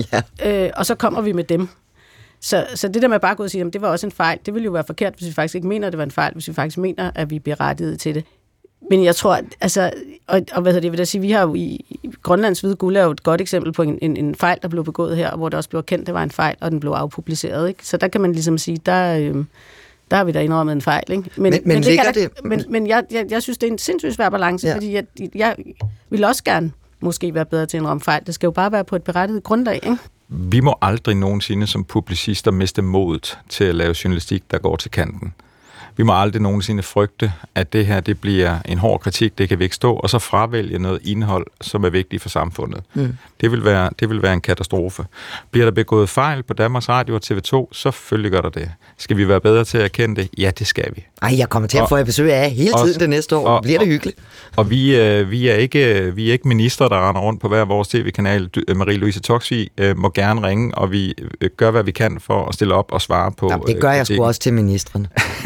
Speaker 13: ja. øh, og så kommer vi med dem. Så, så det der med bare at gå ud og sige, at det var også en fejl, det ville jo være forkert, hvis vi faktisk ikke mener, at det var en fejl, hvis vi faktisk mener, at vi er berettiget til det. Men jeg tror, altså, og, og hvad hedder det, jeg vil da sige, vi har jo i, i Grønlands Hvide Guld er jo et godt eksempel på en, en, en fejl, der blev begået her, hvor det også blev kendt, det var en fejl, og den blev afpubliceret, ikke? Så der kan man ligesom sige, der, øh, der har vi da indrømmet en fejl, ikke? Men, men, men, det kan det, der, men, men jeg, jeg, jeg synes, det er en sindssygt svær balance, ja. Fordi jeg, jeg vil også gerne måske være bedre til at indrømme fejl. Det skal jo bare være på et berettiget grundlag, ikke?
Speaker 14: Vi må aldrig nogensinde som publicister miste modet til at lave journalistik, der går til kanten. Vi må aldrig nogensinde frygte, at det her det bliver en hård kritik, det kan vi ikke stå, og så fravælge noget indhold, som er vigtigt for samfundet. Mm. Det vil være, det vil være en katastrofe. Bliver der begået fejl på Danmarks Radio og T V to, så selvfølgelig gør der det. Skal vi være bedre til at erkende det? Ja, det skal vi.
Speaker 1: Ej, jeg kommer til at få jer besøg af hele tiden og, det næste år. Og, bliver det hyggeligt?
Speaker 14: Og, og vi, øh, vi, er ikke, vi er ikke minister, der render rundt på hver vores tv-kanal. Marie-Louise Toksvig øh, må gerne ringe, og vi øh, gør, hvad vi kan for at stille op og svare på.
Speaker 1: Jamen, det gør øh, jeg sgu også til ministeren.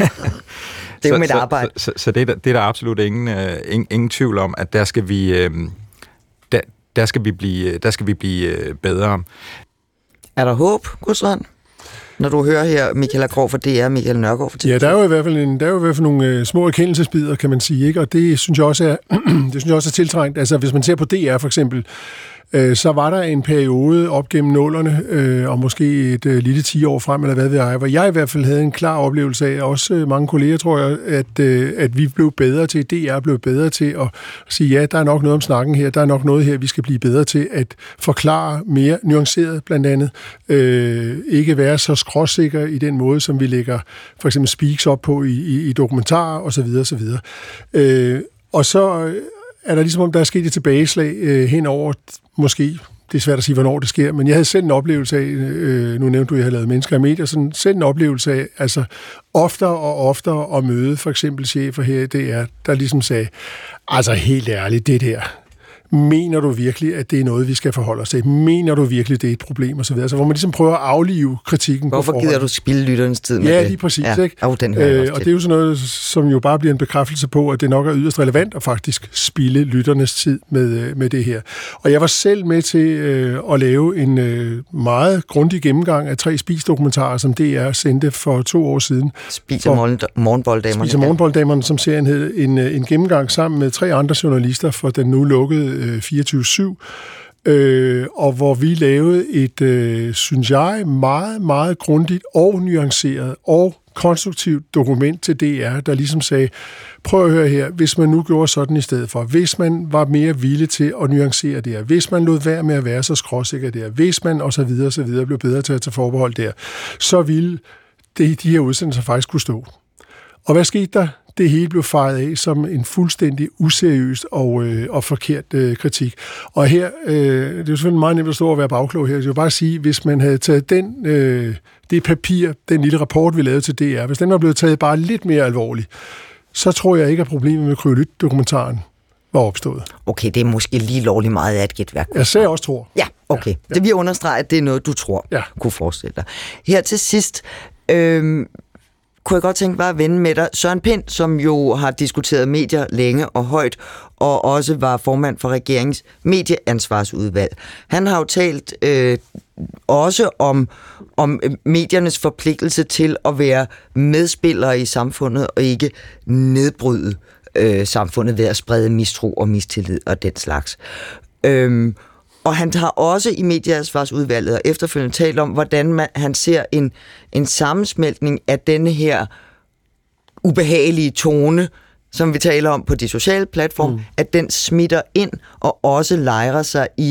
Speaker 1: Det er jo mit arbejde.
Speaker 14: Så, så, så, så det, er der, det er der absolut ingen, uh, ingen, ingen tvivl om, at der skal vi, uh, der, der skal vi blive, der skal vi blive uh, bedre.
Speaker 1: Er der håb, Gudsrand? Når du hører her Michael Agrov for D R, Michael Nørgaard for T V to?
Speaker 2: Ja, der er jo i hvert fald, en, der er jo i hvert fald nogle uh, små erkendelsesbider, kan man sige, ikke? Og det synes jeg også er, det synes jeg også er tiltrængt. Altså, hvis man ser på D R for eksempel, så var der en periode op gennem nullerne, øh, og måske et øh, lille ti år frem, eller hvad ved jeg, hvor jeg i hvert fald havde en klar oplevelse af, også øh, mange kolleger, tror jeg, at, øh, at vi blev bedre til, D R blev bedre til at sige, ja, der er nok noget om snakken her, der er nok noget her, vi skal blive bedre til at forklare mere nuanceret, blandt andet. Øh, ikke være så skråsikker i den måde, som vi lægger for eksempel speaks op på i, i, i dokumentarer, osv. osv. Øh, og så er der ligesom, om der er sket et tilbageslag øh, hen over, måske, det er svært at sige, hvornår det sker, men jeg havde selv en oplevelse af, øh, nu nævnte du, at jeg havde lavet mennesker i medier, sådan selv en oplevelse af, altså oftere og oftere at møde for eksempel chefer her i D R, der ligesom sagde, altså helt ærligt, det der, mener du virkelig, at det er noget, vi skal forholde os til? Mener du virkelig, det er et problem? Og så videre. Så hvor man ligesom prøver at aflive kritikken.
Speaker 1: Hvorfor
Speaker 2: på
Speaker 1: gider du spilde lytterens tid med
Speaker 2: ja,
Speaker 1: det?
Speaker 2: Ja, lige præcis.
Speaker 1: Ja.
Speaker 2: Ikke?
Speaker 1: Oh, den hører
Speaker 2: øh, og det er jo sådan noget, som jo bare bliver en bekræftelse på, at det nok er yderst relevant at faktisk spilde lytternes tid med, med det her. Og jeg var selv med til øh, at lave en øh, meget grundig gennemgang af tre spisdokumentarer, som D R sendte for to år siden.
Speaker 1: Spis og morgenbolddamerne.
Speaker 2: Spis og morgenbolddamerne, som serien hed. En, en gennemgang sammen med tre andre journalister for den nu lukkede fireogtyve syv, øh, og hvor vi lavede et, øh, synes jeg, meget, meget grundigt og nuanceret og konstruktivt dokument til D R, der ligesom sagde, prøv at høre her, hvis man nu gjorde sådan i stedet for, hvis man var mere villig til at nuancere det her, hvis man lod være med at være så skråsikker der, hvis man og så videre, så videre blev bedre til at tage forbehold der, så ville det, de her udsendelser faktisk kunne stå. Og hvad skete der? Det hele blev fejret af som en fuldstændig useriøs og, øh, og forkert øh, kritik. Og her, øh, det er jo selvfølgelig meget nemt at stå og være bagklog her, så jeg vil bare sige, hvis man havde taget den, øh, det papir, den lille rapport, vi lavede til D R, hvis den var blevet taget bare lidt mere alvorligt, så tror jeg ikke, at problemet med Kryolite-dokumentaren var opstået.
Speaker 1: Okay, det er måske lige lovligt meget af et gætværk.
Speaker 2: Jeg sagde også tror.
Speaker 1: Ja, okay. Ja, ja. Det vil understrege, at det er noget, du tror, ja. Kunne forestille dig. Her til sidst, øh, kunne jeg godt tænke mig at vende med dig. Søren Pind, som jo har diskuteret medier længe og højt, og også var formand for regeringens medieansvarsudvalg. Han har jo talt øh, også om, om mediernes forpligtelse til at være medspillere i samfundet, og ikke nedbryde øh, samfundet ved at sprede mistro og mistillid og den slags. Øhm, Og han har også i medieansvarsudvalget og efterfølgende talt om, hvordan man, han ser en, en sammensmeltning af denne her ubehagelige tone, som vi taler om på de sociale platforme, mm. at den smitter ind og også lejrer sig i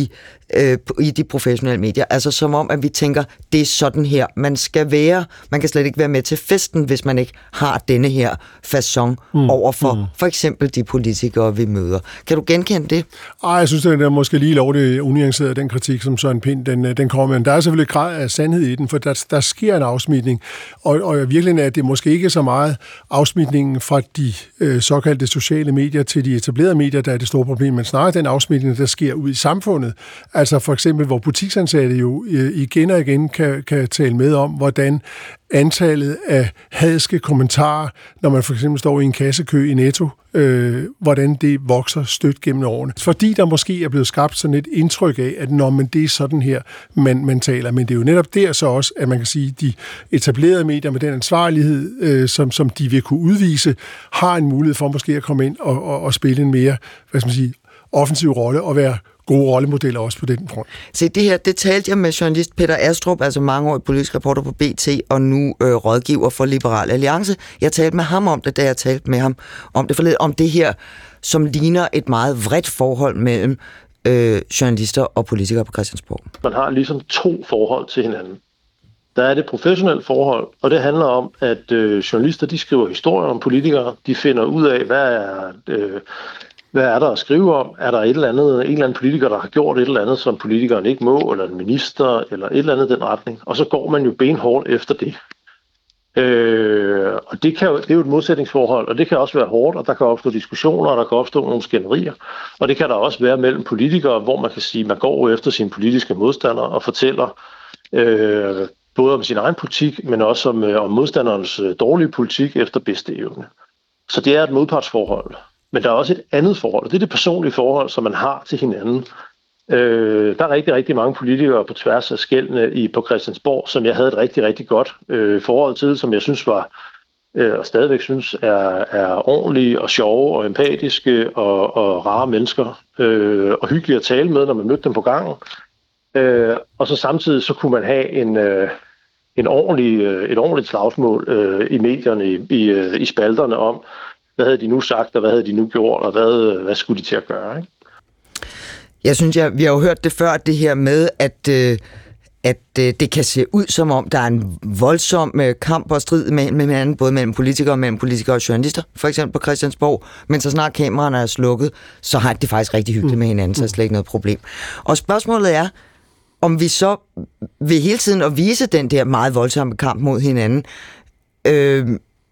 Speaker 1: øh, i de professionelle medier. Altså som om, at vi tænker, det er sådan her, man skal være. Man kan slet ikke være med til festen, hvis man ikke har denne her facon mm. over for mm. for eksempel de politikere, vi møder. Kan du genkende det?
Speaker 2: Ej, jeg synes, det er måske lige lovligt unuanceret, den kritik, som Søren Pind, den, den kommer med. Der er selvfølgelig grad af sandhed i den, for der, der sker en afsmitning, og, og virkelig er det måske ikke så meget afsmitningen fra de øh, såkaldte sociale medier til de etablerede medier, der er det store problem, men snarere den afsmitning, der sker ud i samfundet. Altså for eksempel, hvor butiksansatte jo øh, igen og igen kan, kan tale med om, hvordan antallet af hadske kommentarer, når man for eksempel står i en kassekø i Netto, øh, hvordan det vokser stødt gennem årene. Fordi der måske er blevet skabt sådan et indtryk af, at når man det er sådan her, man, man taler. Men det er jo netop der så også, at man kan sige, at de etablerede medier med den ansvarlighed, øh, som, som de vil kunne udvise, har en mulighed for måske at komme ind og, og, og spille en mere, hvad skal man sige, offensiv rolle og være gode rollemodeller også på den front.
Speaker 1: Se, det her, det talte jeg med journalist Peter Astrup, altså mangeårig politisk reporter på B T, og nu øh, rådgiver for Liberal Alliance. Jeg talte med ham om det, da jeg talte med ham om det forleden, om det her, som ligner et meget vredt forhold mellem øh, journalister og politikere på Christiansborg.
Speaker 4: Man har ligesom to forhold til hinanden. Der er det professionelle forhold, og det handler om, at øh, journalister, de skriver historier om politikere, de finder ud af, hvad er... Øh, Hvad er der at skrive om? Er der et eller andet, en eller anden politiker, der har gjort et eller andet, som politikeren ikke må, eller en minister, eller et eller andet i den retning? Og så går man jo benhårdt efter det. Øh, og det, kan jo, det er jo et modsætningsforhold, og det kan også være hårdt, og der kan opstå diskussioner, og der kan opstå nogle skænderier. Og det kan der også være mellem politikere, hvor man kan sige, at man går efter sine politiske modstandere og fortæller øh, både om sin egen politik, men også om, øh, om modstanderens øh, dårlige politik efter bedste evne. Så det er et modpartsforhold. Men der er også et andet forhold, og det er det personlige forhold, som man har til hinanden. Øh, der er rigtig, rigtig mange politikere på tværs af skældene i, på Christiansborg, som jeg havde et rigtig, rigtig godt øh, forhold til, som jeg synes var, øh, og stadigvæk synes er, er ordentlige og sjove og empatiske og, og rare mennesker, øh, og hyggelige at tale med, når man mødte dem på gangen. Øh, og så samtidig så kunne man have en, øh, en ordentlig, øh, et ordentligt slagsmål øh, i medierne, i, i, øh, i spalterne om, hvad havde de nu sagt, og hvad havde de nu gjort, og hvad, hvad skulle de til at gøre, ikke?
Speaker 1: Jeg synes, jeg, vi har jo hørt det før, det her med, at, øh, at øh, det kan se ud som om, der er en voldsom øh, kamp og strid med, med hinanden, både mellem politikere og mellem politikere og journalister, for eksempel på Christiansborg. Men så snart kameraerne er slukket, så har det faktisk rigtig hyggeligt med hinanden, så er slet ikke noget problem. Og spørgsmålet er, om vi så vil hele tiden at vise den der meget voldsomme kamp mod hinanden, øh,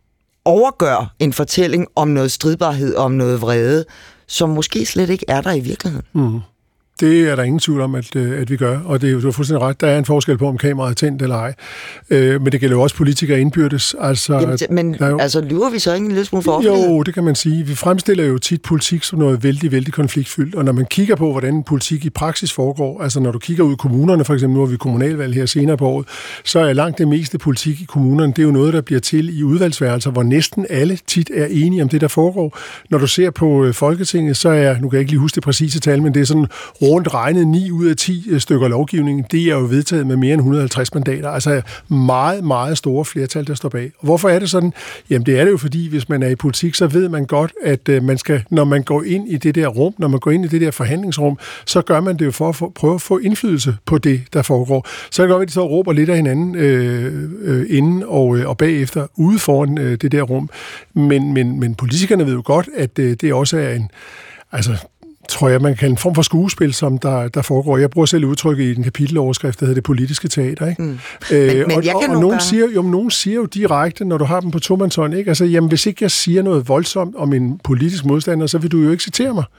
Speaker 1: overgør en fortælling om noget stridbarhed, om noget vrede, som måske slet ikke er der i virkeligheden.
Speaker 2: Mm. Det er der ingen tvivl om, at, at vi gør, og det er jo, du har fuldstændig ret. Der er en forskel på, om kameraet er tændt eller ej. Øh, men det gælder jo også politikere indbyrdes. Altså,
Speaker 1: Jamen, men jo... altså, lyver vi så ikke en lille smule for offentlighed?
Speaker 2: Jo, det kan man sige. Vi fremstiller jo tit politik som noget vældig, vældig konfliktfyldt, og når man kigger på, hvordan politik i praksis foregår, altså når du kigger ud i kommunerne, for eksempel nu har vi kommunalvalg her senere på året, så er langt det meste politik i kommunerne, det er jo noget, der bliver til i udvalgsværelser, hvor næsten alle tit er enige om det, der foregår. Når du ser på Folketinget, så er, nu kan jeg ikke lige huske det præcise tal, men det er sådan rundt regnet ni ud af ti stykker lovgivning, det er jo vedtaget med mere end et hundrede og halvtreds mandater. Altså meget, meget store flertal, der står bag. Og hvorfor er det sådan? Jamen det er det jo, fordi hvis man er i politik, så ved man godt, at man skal, når man går ind i det der rum, når man går ind i det der forhandlingsrum, så gør man det jo for at få, prøve at få indflydelse på det, der foregår. Så kan det godt være, at de så råber lidt af hinanden øh, øh, inden og, og bagefter ude foran øh, det der rum. Men, men, men politikerne ved jo godt, at øh, det også er en... Altså, tror jeg, man kan en form for skuespil, som der, der foregår. Jeg bruger selv udtrykket i den kapiteloverskrift, der hedder det politiske teater, ikke? Mm. Øh, men, men og, jeg kan og, og nogen, siger, jo, nogen siger jo direkte, når du har dem på tomandshånd, ikke? Altså, jamen, hvis ikke jeg siger noget voldsomt om en politisk modstander, så vil du jo ikke citere mig.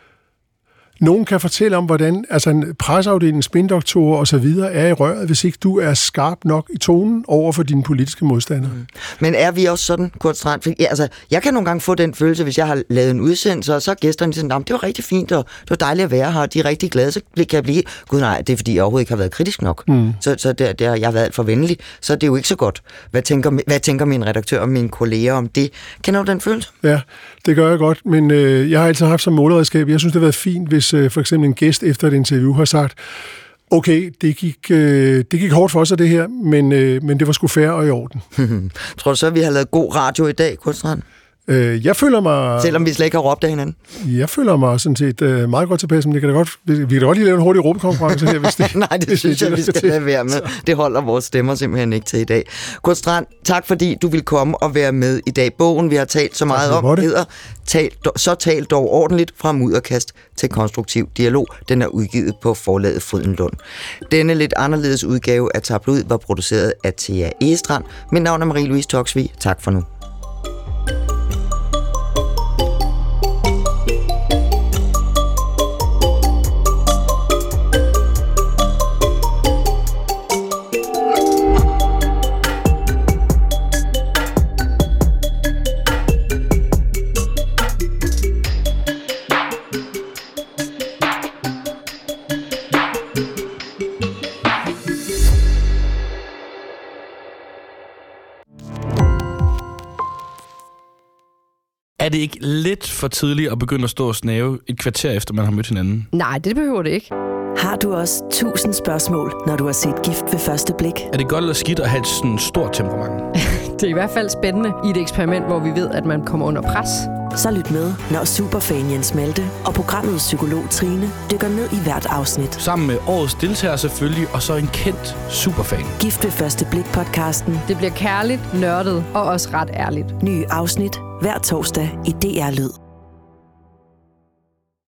Speaker 2: Nogen kan fortælle om, hvordan altså en presseafdeling, spindoktorer og så videre er i røret, hvis ikke du er skarp nok i tonen over for dine politiske modstandere. Mm.
Speaker 1: Men er vi også sådan, Kurt Strand? Ja, altså, jeg kan nogle gange få den følelse, hvis jeg har lavet en udsendelse, og så er gæsterne sådan, det var rigtig fint, og det var dejligt at være her, og de er rigtig glade, så kan jeg blive, gud nej, det er fordi, jeg overhovedet ikke har været kritisk nok. Mm. Så, så der, der, jeg har været alt for venlig, så det er jo ikke så godt. Hvad tænker, hvad tænker min redaktør og mine kolleger om det? Kender du den følelse?
Speaker 2: Ja, det gør jeg godt, men øh, jeg har altid haft som måleredskab, jeg synes, det har været fint, hvis øh, for eksempel en gæst efter et interview har sagt, okay, det gik, øh, det gik hårdt for sig det her, men, øh, men det var sgu fair og i orden.
Speaker 1: Tror du så, at vi har lavet god radio i dag, Kurt Strand?
Speaker 2: Øh, jeg føler mig...
Speaker 1: Selvom vi slet ikke har råbt af hinanden?
Speaker 2: Jeg føler mig sådan set øh, meget godt tilpas, men det kan da godt, vi, vi kan da godt lige lave en hurtig råbekonkurrence her, hvis det...
Speaker 1: Nej, det
Speaker 2: hvis
Speaker 1: synes
Speaker 2: det,
Speaker 1: jeg, vi skal lade være med. Det holder vores stemmer simpelthen ikke til i dag. Kurt Strand, tak fordi du vil komme og være med i dag. Bogen, vi har talt så meget om, hedder tal, Så tal dog ordentligt fra mudderkast til konstruktiv dialog. Den er udgivet på forlaget Frydenlund. Denne lidt anderledes udgave af Tabloid var produceret af Thea Egestrand. Mit navn er Marie-Louise Toksvig. Tak for nu.
Speaker 15: Er det ikke lidt for tidligt at begynde at stå og snave et kvarter efter, man har mødt hinanden?
Speaker 16: Nej, det behøver det ikke.
Speaker 17: Har du også tusind spørgsmål, når du har set Gift ved første blik?
Speaker 15: Er det godt eller skidt at have et sådan stort temperament?
Speaker 16: Det er i hvert fald spændende i et eksperiment, hvor vi ved, at man kommer under pres.
Speaker 17: Så lyt med, når superfan Jens Malte og programmets psykolog Trine dykker ned i hvert afsnit.
Speaker 15: Sammen med årets deltager selvfølgelig, og så en kendt superfan.
Speaker 17: Gift ved første blik podcasten.
Speaker 16: Det bliver kærligt, nørdet og også ret ærligt.
Speaker 17: Nye afsnit hver torsdag i D R Lyd.